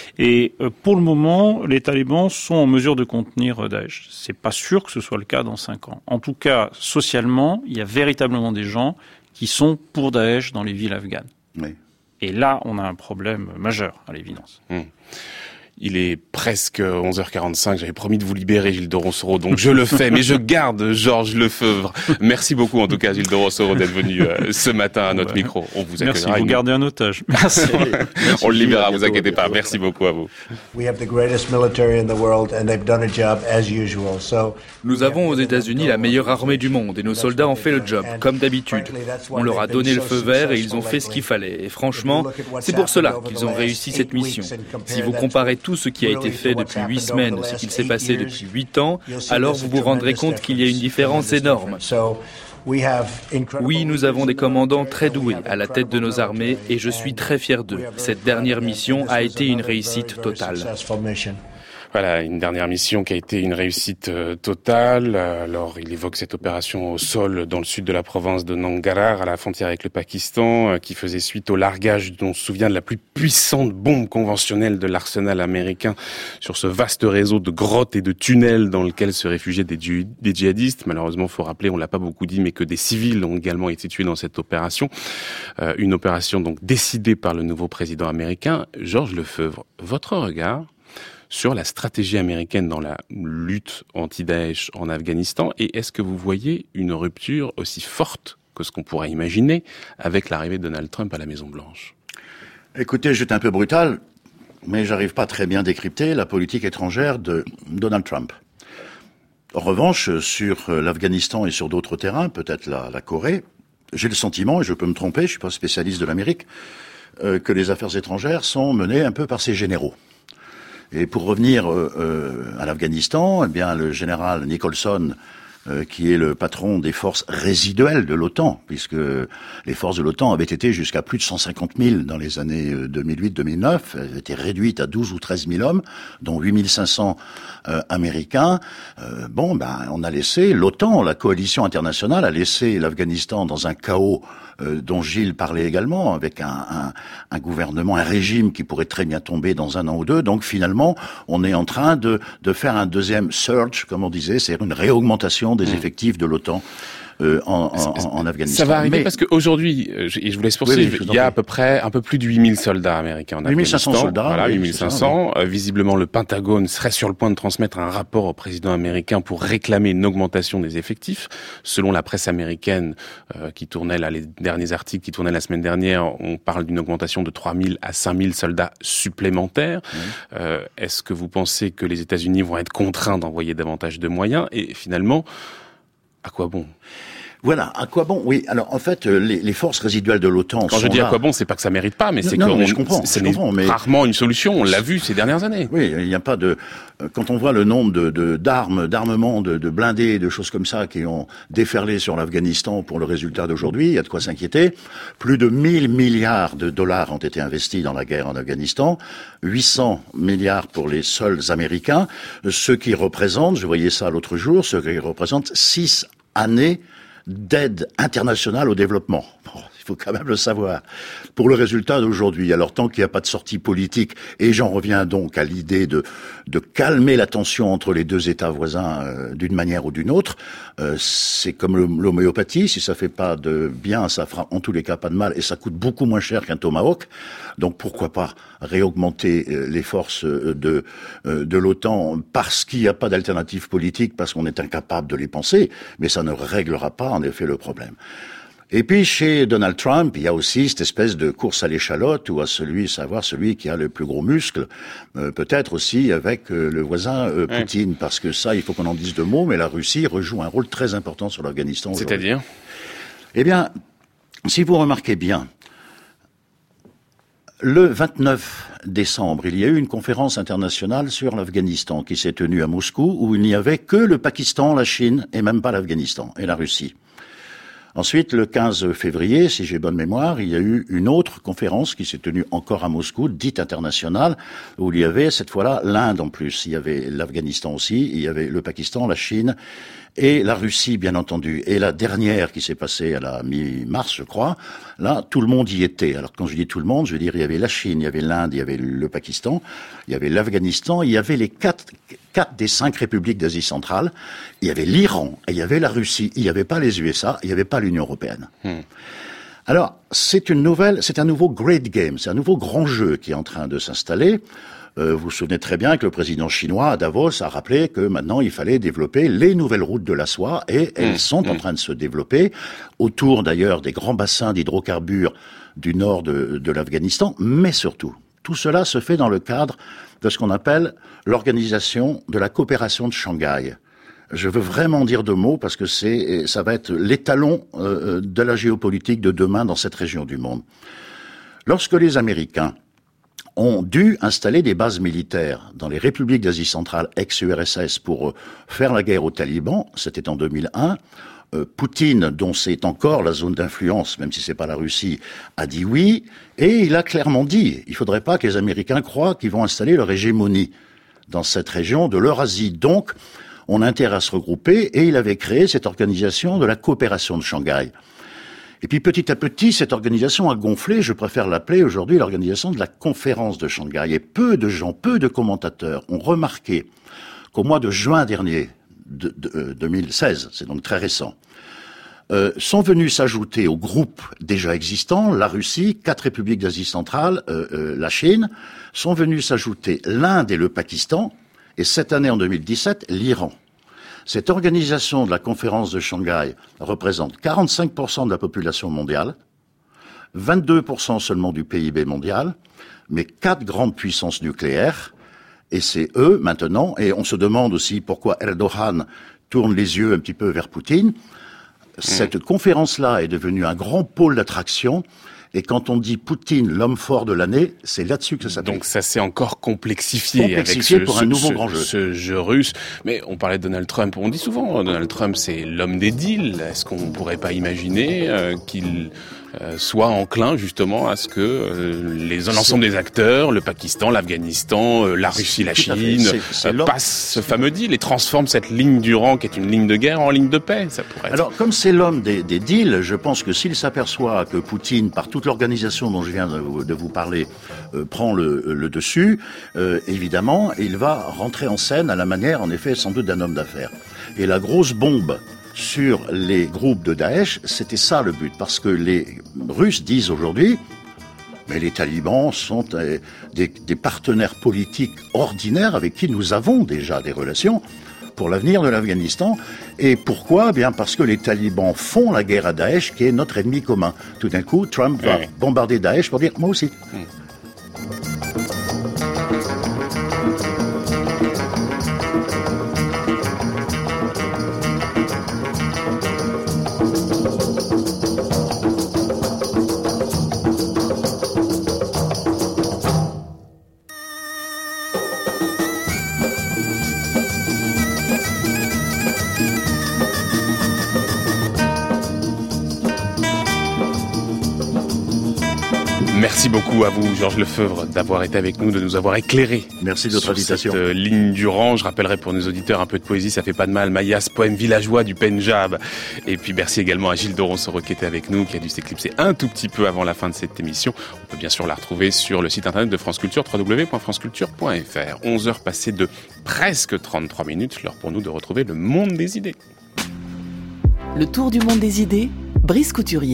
Speaker 6: Et euh, pour le moment, les talibans sont en mesure de contenir Daesh. C'est pas sûr que ce soit le cas dans cinq ans. En tout cas, socialement, il y a véritablement des gens qui sont pour Daesh dans les villes afghanes.
Speaker 5: Oui.
Speaker 6: Et là, on a un problème majeur, à l'évidence.
Speaker 1: Mmh. Il est presque onze heures quarante-cinq, j'avais promis de vous libérer, Gilles de Rossoro, donc je le fais, mais je garde Georges Lefebvre. Merci beaucoup, en tout cas, Gilles de Rossoro, d'être venu euh, ce matin à notre ouais. micro. On vous
Speaker 6: Merci, vous gardez un otage.
Speaker 1: Merci. Merci. On le libérera, vous inquiétez pas. Merci beaucoup à vous.
Speaker 4: Nous avons aux États-Unis la meilleure armée du monde et nos soldats ont fait le job, comme d'habitude. On leur a donné le feu vert et ils ont fait ce qu'il fallait. Et franchement, c'est pour cela qu'ils ont réussi cette mission. Si vous comparez tout ce qui a été fait depuis huit semaines, ce qu'il s'est passé depuis huit ans, alors vous vous rendrez compte qu'il y a une différence énorme. Oui, nous avons des commandants très doués à la tête de nos armées et je suis très fier d'eux. Cette dernière mission a été une réussite totale.
Speaker 1: Voilà, une dernière mission qui a été une réussite euh, totale. Alors, il évoque cette opération au sol dans le sud de la province de Nangarhar, à la frontière avec le Pakistan, euh, qui faisait suite au largage, dont on se souvient, de la plus puissante bombe conventionnelle de l'arsenal américain sur ce vaste réseau de grottes et de tunnels dans lequel se réfugiaient des, du- des djihadistes. Malheureusement, faut rappeler, on l'a pas beaucoup dit, mais que des civils ont également été tués dans cette opération. Euh, une opération donc décidée par le nouveau président américain. Georges Lefebvre, votre regard sur la stratégie américaine dans la lutte anti-Daesh en Afghanistan. Et est-ce que vous voyez une rupture aussi forte que ce qu'on pourrait imaginer avec l'arrivée de Donald Trump à la Maison-Blanche?
Speaker 5: Écoutez, j'étais un peu brutal, mais j'arrive pas très bien à décrypter la politique étrangère de Donald Trump. En revanche, sur l'Afghanistan et sur d'autres terrains, peut-être la, la Corée, j'ai le sentiment, et je peux me tromper, je suis pas spécialiste de l'Amérique, euh, que les affaires étrangères sont menées un peu par ses généraux. Et pour revenir euh, euh, à l'Afghanistan, eh bien le général Nicholson, euh, qui est le patron des forces résiduelles de l'OTAN, puisque les forces de l'OTAN avaient été jusqu'à plus de cent cinquante mille dans les années deux mille huit deux mille neuf, elles étaient réduites à douze ou treize mille hommes, dont huit mille cinq cents euh, américains. Euh, bon, ben, on a laissé l'OTAN, la coalition internationale, a laissé l'Afghanistan dans un chaos euh, dont Gilles parlait également, avec un, un, un gouvernement, un régime qui pourrait très bien tomber dans un an ou deux. Donc finalement, on est en train de, de faire un deuxième surge, comme on disait, c'est-à-dire une réaugmentation des effectifs de l'OTAN euh, en, en, en Afghanistan.
Speaker 1: Ça va arriver
Speaker 5: Mais,
Speaker 1: parce qu'aujourd'hui, et je vous laisse poursuivre, oui, oui, il y a à peu près un peu plus de huit mille soldats américains en Afghanistan.
Speaker 5: huit mille cinq cents soldats.
Speaker 1: Voilà,
Speaker 5: oui,
Speaker 1: huit mille cinq cents. Euh, visiblement, le Pentagone serait sur le point de transmettre un rapport au président américain pour réclamer une augmentation des effectifs. Selon la presse américaine euh, qui tournait là, les derniers articles qui tournaient la semaine dernière, on parle d'une augmentation de trois mille à cinq mille soldats supplémentaires. Oui. Euh, est-ce que vous pensez que les États-Unis vont être contraints d'envoyer davantage de moyens? Et finalement, à quoi bon?
Speaker 5: Voilà, à quoi bon? Oui, alors en fait, les, les forces résiduelles de l'OTAN.
Speaker 1: Quand
Speaker 5: sont
Speaker 1: je dis
Speaker 5: là.
Speaker 1: à quoi bon, c'est pas que ça mérite pas, mais c'est que
Speaker 5: non, mais je comprends,
Speaker 1: c'est
Speaker 5: je comprends, mais
Speaker 1: rarement une solution. On l'a vu ces dernières années.
Speaker 5: Oui, il n'y a pas de. Quand on voit le nombre de, de d'armes, d'armements, de, de blindés, de choses comme ça qui ont déferlé sur l'Afghanistan pour le résultat d'aujourd'hui, il y a de quoi s'inquiéter. Plus de mille milliards de dollars ont été investis dans la guerre en Afghanistan, huit cents milliards pour les seuls Américains, ce qui représente, je voyais ça l'autre jour, ce qui représente six années d'aide internationale au développement. Bon, il faut quand même le savoir. Pour le résultat d'aujourd'hui, alors tant qu'il n'y a pas de sortie politique, et j'en reviens donc à l'idée de, de calmer la tension entre les deux États voisins euh, d'une manière ou d'une autre, euh, c'est comme l'homéopathie, si ça fait pas de bien, ça fera en tous les cas pas de mal, et ça coûte beaucoup moins cher qu'un tomahawk. Donc pourquoi pas réaugmenter euh, les forces euh, de, euh, de l'OTAN parce qu'il n'y a pas d'alternative politique, parce qu'on est incapable de les penser, mais ça ne réglera pas en effet le problème. Et puis chez Donald Trump, il y a aussi cette espèce de course à l'échalote ou à celui, savoir celui qui a le plus gros muscle, euh, peut-être aussi avec euh, le voisin euh, Poutine, ouais. Parce que ça, il faut qu'on en dise deux mots, mais la Russie rejoue un rôle très important sur l'Afghanistan.
Speaker 1: C'est-à-dire ?
Speaker 5: Eh bien, si vous remarquez bien, le vingt-neuf décembre, il y a eu une conférence internationale sur l'Afghanistan qui s'est tenue à Moscou, où il n'y avait que le Pakistan, la Chine, et même pas l'Afghanistan, et la Russie. Ensuite, le quinze février, si j'ai bonne mémoire, il y a eu une autre conférence qui s'est tenue encore à Moscou, dite internationale, où il y avait cette fois-là l'Inde en plus. Il y avait l'Afghanistan aussi, il y avait le Pakistan, la Chine et la Russie, bien entendu. Et la dernière qui s'est passée à la mi-mars, je crois, là, tout le monde y était. Alors quand je dis tout le monde, je veux dire, il y avait la Chine, il y avait l'Inde, il y avait le Pakistan, il y avait l'Afghanistan, il y avait les quatre, quatre des cinq républiques d'Asie centrale, il y avait l'Iran, et il y avait la Russie, il n'y avait pas les U S A, il n'y avait pas l'Union européenne. Hmm. Alors, c'est une nouvelle, c'est un nouveau great game, c'est un nouveau grand jeu qui est en train de s'installer. Euh, vous vous souvenez très bien que le président chinois à Davos a rappelé que maintenant il fallait développer les nouvelles routes de la soie et elles mmh, sont mmh. en train de se développer autour d'ailleurs des grands bassins d'hydrocarbures du nord de, de l'Afghanistan, mais surtout, tout cela se fait dans le cadre de ce qu'on appelle l'organisation de la coopération de Shanghai. Je veux vraiment dire deux mots parce que c'est, ça va être l'étalon euh, de la géopolitique de demain dans cette région du monde. Lorsque les Américains ont dû installer des bases militaires dans les républiques d'Asie centrale ex-U R S S pour faire la guerre aux talibans, c'était en deux mille un. Euh, Poutine, dont c'est encore la zone d'influence, même si c'est pas la Russie, a dit oui, et il a clairement dit, il faudrait pas que les Américains croient qu'ils vont installer leur hégémonie dans cette région de l'Eurasie. Donc, on a intérêt à se regrouper, et il avait créé cette organisation de la coopération de Shanghai. Et puis petit à petit, cette organisation a gonflé, je préfère l'appeler aujourd'hui l'organisation de la conférence de Shanghai. Et peu de gens, peu de commentateurs ont remarqué qu'au mois de juin dernier, de, de, euh, deux mille seize, c'est donc très récent, euh, sont venus s'ajouter au groupe déjà existant, la Russie, quatre républiques d'Asie centrale, euh, euh, la Chine, sont venus s'ajouter l'Inde et le Pakistan, et cette année, en deux mille dix-sept, l'Iran. Cette organisation de la conférence de Shanghai représente quarante-cinq pour cent de la population mondiale, vingt-deux pour cent seulement du P I B mondial, mais quatre grandes puissances nucléaires, et c'est eux maintenant, et on se demande aussi pourquoi Erdogan tourne les yeux un petit peu vers Poutine. Cette mmh. conférence-là est devenue un grand pôle d'attraction, et quand on dit Poutine, l'homme fort de l'année, c'est là-dessus que ça s'applique.
Speaker 1: Donc ça s'est encore complexifié,
Speaker 5: complexifié
Speaker 1: avec ce,
Speaker 5: pour
Speaker 1: ce,
Speaker 5: un nouveau
Speaker 1: ce,
Speaker 5: grand jeu.
Speaker 1: ce jeu russe. Mais on parlait de Donald Trump, on dit souvent Donald Trump c'est l'homme des deals. Est-ce qu'on pourrait pas imaginer euh, qu'il euh, soit enclin justement à ce que euh, les, l'ensemble des acteurs, le Pakistan, l'Afghanistan, euh, la Russie, la Chine, c'est, c'est euh, passent ce fameux deal et transforment cette ligne du rang qui est une ligne de guerre en ligne de paix. Ça pourrait être...
Speaker 5: Alors comme c'est l'homme des, des deals, je pense que s'il s'aperçoit que Poutine, par toute l'organisation dont je viens de vous, de vous parler, euh, prend le, le dessus, euh, évidemment, il va rentrer en scène à la manière, en effet, sans doute d'un homme d'affaires. Et la grosse bombe sur les groupes de Daesh, c'était ça le but, parce que les Russes disent aujourd'hui, mais les talibans sont des, des, des partenaires politiques ordinaires avec qui nous avons déjà des relations pour l'avenir de l'Afghanistan. Et pourquoi ? Bien parce que les talibans font la guerre à Daesh, qui est notre ennemi commun. Tout d'un coup, Trump va oui. bombarder Daesh pour dire « moi aussi mmh. ».
Speaker 1: Merci beaucoup à vous, Georges Lefebvre, d'avoir été avec nous, de nous avoir éclairé.
Speaker 5: Merci de votre invitation.
Speaker 1: Cette euh, ligne du rang, je rappellerai pour nos auditeurs un peu de poésie, ça fait pas de mal. Mayas, poème villageois du Pendjab. Et puis merci également à Gilles Doron-Soro qui était avec nous, qui a dû s'éclipser un tout petit peu avant la fin de cette émission. On peut bien sûr la retrouver sur le site internet de France Culture, w w w point france culture point f r. onze heures passées de presque trente-trois minutes, l'heure pour nous de retrouver le monde des idées.
Speaker 8: Le tour du monde des idées, Brice Couturier.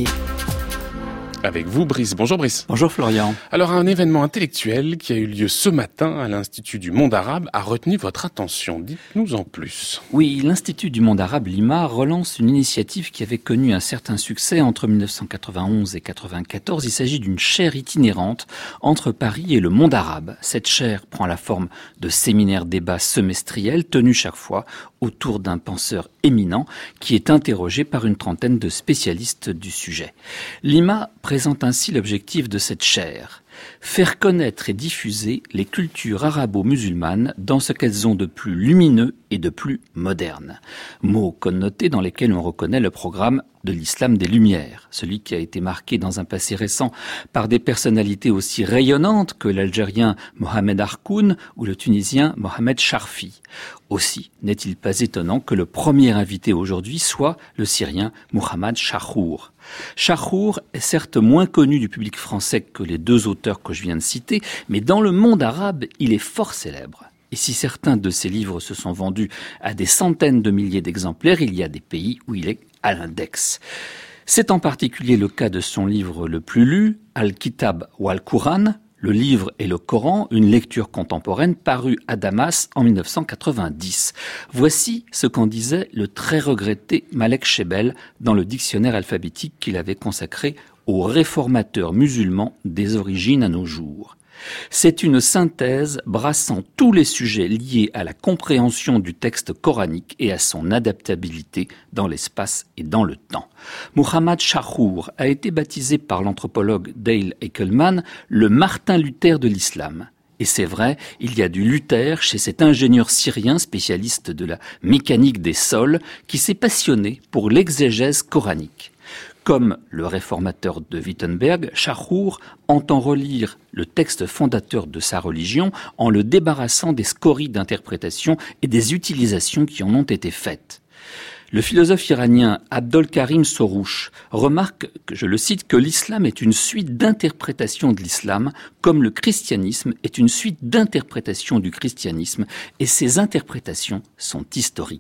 Speaker 1: Avec vous, Brice. Bonjour, Brice.
Speaker 9: Bonjour, Florian.
Speaker 1: Alors, un événement intellectuel qui a eu lieu ce matin à l'Institut du monde arabe a retenu votre attention. Dites-nous en plus.
Speaker 9: Oui, l'Institut du monde arabe Lima relance une initiative qui avait connu un certain succès entre mille neuf cent quatre-vingt-onze et quatre-vingt-quatorze. Il s'agit d'une chaire itinérante entre Paris et le monde arabe. Cette chaire prend la forme de séminaires débats semestriels tenus chaque fois autour d'un penseur éminent qui est interrogé par une trentaine de spécialistes du sujet. Lima présente ainsi l'objectif de cette chaire. Faire connaître et diffuser les cultures arabo-musulmanes dans ce qu'elles ont de plus lumineux et de plus moderne. Mots connotés dans lesquels on reconnaît le programme de l'islam des Lumières, celui qui a été marqué dans un passé récent par des personnalités aussi rayonnantes que l'Algérien Mohamed Harkoun ou le Tunisien Mohamed Charfi. Aussi n'est-il pas étonnant que le premier invité aujourd'hui soit le Syrien Mohamed Chahrour. Chahrour est certes moins connu du public français que les deux auteurs que je viens de citer, mais dans le monde arabe, il est fort célèbre. Et si certains de ses livres se sont vendus à des centaines de milliers d'exemplaires, il y a des pays où il est à l'index. C'est en particulier le cas de son livre le plus lu, Al-Kitab ou Al-Quran, le livre et le Coran, une lecture contemporaine parue à Damas en mille neuf cent quatre-vingt-dix. Voici ce qu'en disait le très regretté Malek Chebel dans le dictionnaire alphabétique qu'il avait consacré aux réformateurs musulmans des origines à nos jours. C'est une synthèse brassant tous les sujets liés à la compréhension du texte coranique et à son adaptabilité dans l'espace et dans le temps. Mohamed Chahrour a été baptisé par l'anthropologue Dale Eickelman le Martin Luther de l'islam. Et c'est vrai, il y a du Luther chez cet ingénieur syrien spécialiste de la mécanique des sols qui s'est passionné pour l'exégèse coranique. Comme le réformateur de Wittenberg, Chahrour entend relire le texte fondateur de sa religion en le débarrassant des scories d'interprétation et des utilisations qui en ont été faites. Le philosophe iranien Abdol Karim Soroush remarque, que, je le cite, que l'islam est une suite d'interprétations de l'islam, comme le christianisme est une suite d'interprétations du christianisme, et ces interprétations sont historiques.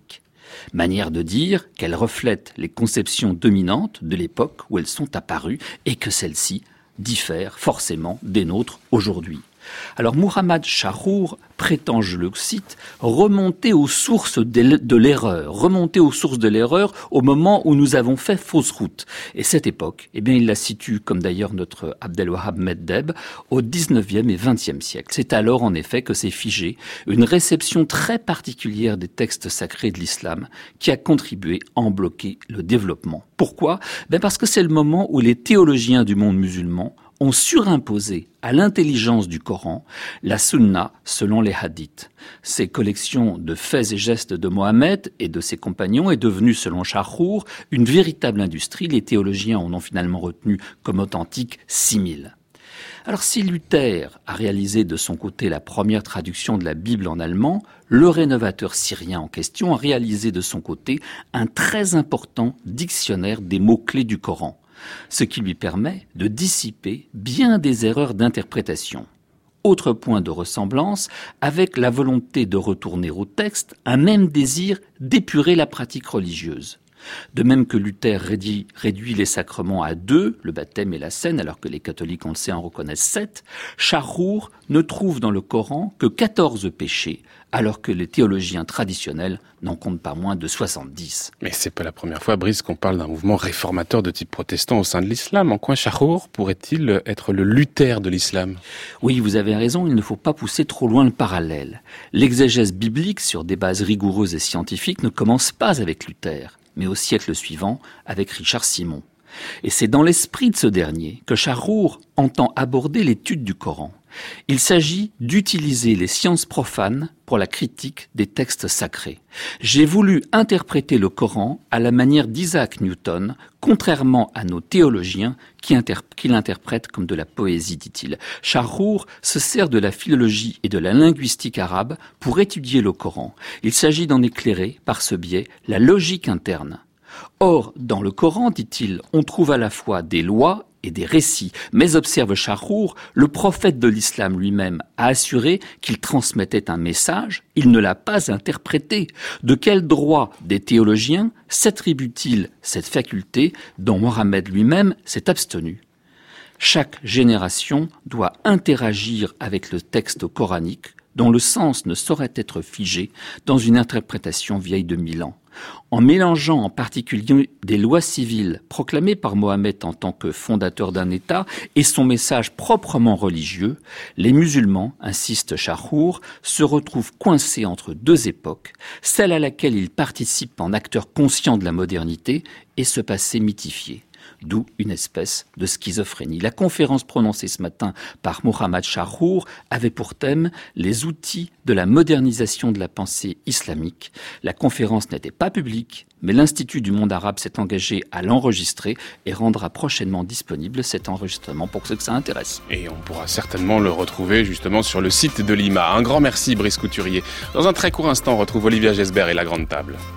Speaker 9: Manière de dire qu'elles reflètent les conceptions dominantes de l'époque où elles sont apparues et que celles-ci diffèrent forcément des nôtres aujourd'hui. Alors Muhammad Shahrour prétend, je le cite, remonter aux sources de l'erreur, remonter aux sources de l'erreur au moment où nous avons fait fausse route. Et cette époque, eh bien, il la situe, comme d'ailleurs notre Abdelwahab Meddeb, au dix-neuvième et vingtième siècle. C'est alors, en effet, que s'est figée une réception très particulière des textes sacrés de l'islam qui a contribué à en bloquer le développement. Pourquoi ? Ben parce que c'est le moment où les théologiens du monde musulman ont surimposé à l'intelligence du Coran la sunna selon les hadiths. Ces collections de faits et gestes de Mohammed et de ses compagnons est devenue, selon Shahrour, une véritable industrie. Les théologiens en ont finalement retenu comme authentiques six mille. Alors si Luther a réalisé de son côté la première traduction de la Bible en allemand, le rénovateur syrien en question a réalisé de son côté un très important dictionnaire des mots-clés du Coran, ce qui lui permet de dissiper bien des erreurs d'interprétation. Autre point de ressemblance avec la volonté de retourner au texte, un même désir d'épurer la pratique religieuse. De même que Luther réduit, réduit les sacrements à deux, le baptême et la scène, alors que les catholiques, on le sait, en reconnaissent sept, Shahrour ne trouve dans le Coran que quatorze péchés, alors que les théologiens traditionnels n'en comptent pas moins de soixante-dix.
Speaker 1: Mais c'est pas la première fois, Brice, qu'on parle d'un mouvement réformateur de type protestant au sein de l'islam. En quoi Shahrour pourrait-il être le Luther de l'islam ?
Speaker 9: Oui, vous avez raison, il ne faut pas pousser trop loin le parallèle. L'exégèse biblique, sur des bases rigoureuses et scientifiques, ne commence pas avec Luther, mais au siècle suivant avec Richard Simon. Et c'est dans l'esprit de ce dernier que Shahrour entend aborder l'étude du Coran. Il s'agit d'utiliser les sciences profanes pour la critique des textes sacrés. J'ai voulu interpréter le Coran à la manière d'Isaac Newton, contrairement à nos théologiens qui, interp- qui l'interprètent comme de la poésie, dit-il. Shahrour se sert de la philologie et de la linguistique arabe pour étudier le Coran. Il s'agit d'en éclairer, par ce biais, la logique interne. Or, dans le Coran, dit-il, on trouve à la fois des lois et des récits. Mais, observe Shahrour, le prophète de l'islam lui-même a assuré qu'il transmettait un message, il ne l'a pas interprété. De quel droit des théologiens s'attribue-t-il cette faculté dont Mohammed lui-même s'est abstenu ? Chaque génération doit interagir avec le texte coranique, dont le sens ne saurait être figé dans une interprétation vieille de mille ans. En mélangeant en particulier des lois civiles proclamées par Mohammed en tant que fondateur d'un État et son message proprement religieux, les musulmans, insiste Shahrour, se retrouvent coincés entre deux époques, celle à laquelle ils participent en acteurs conscients de la modernité et ce passé mythifié. D'où une espèce de schizophrénie. La conférence prononcée ce matin par Muhammad Shahrour avait pour thème les outils de la modernisation de la pensée islamique. La conférence n'était pas publique, mais l'Institut du monde arabe s'est engagé à l'enregistrer et rendra prochainement disponible cet enregistrement pour ceux que ça intéresse.
Speaker 1: Et on pourra certainement le retrouver justement sur le site de l'I M A. Un grand merci Brice Couturier. Dans un très court instant, on retrouve Olivia Gesbert et La Grande Table.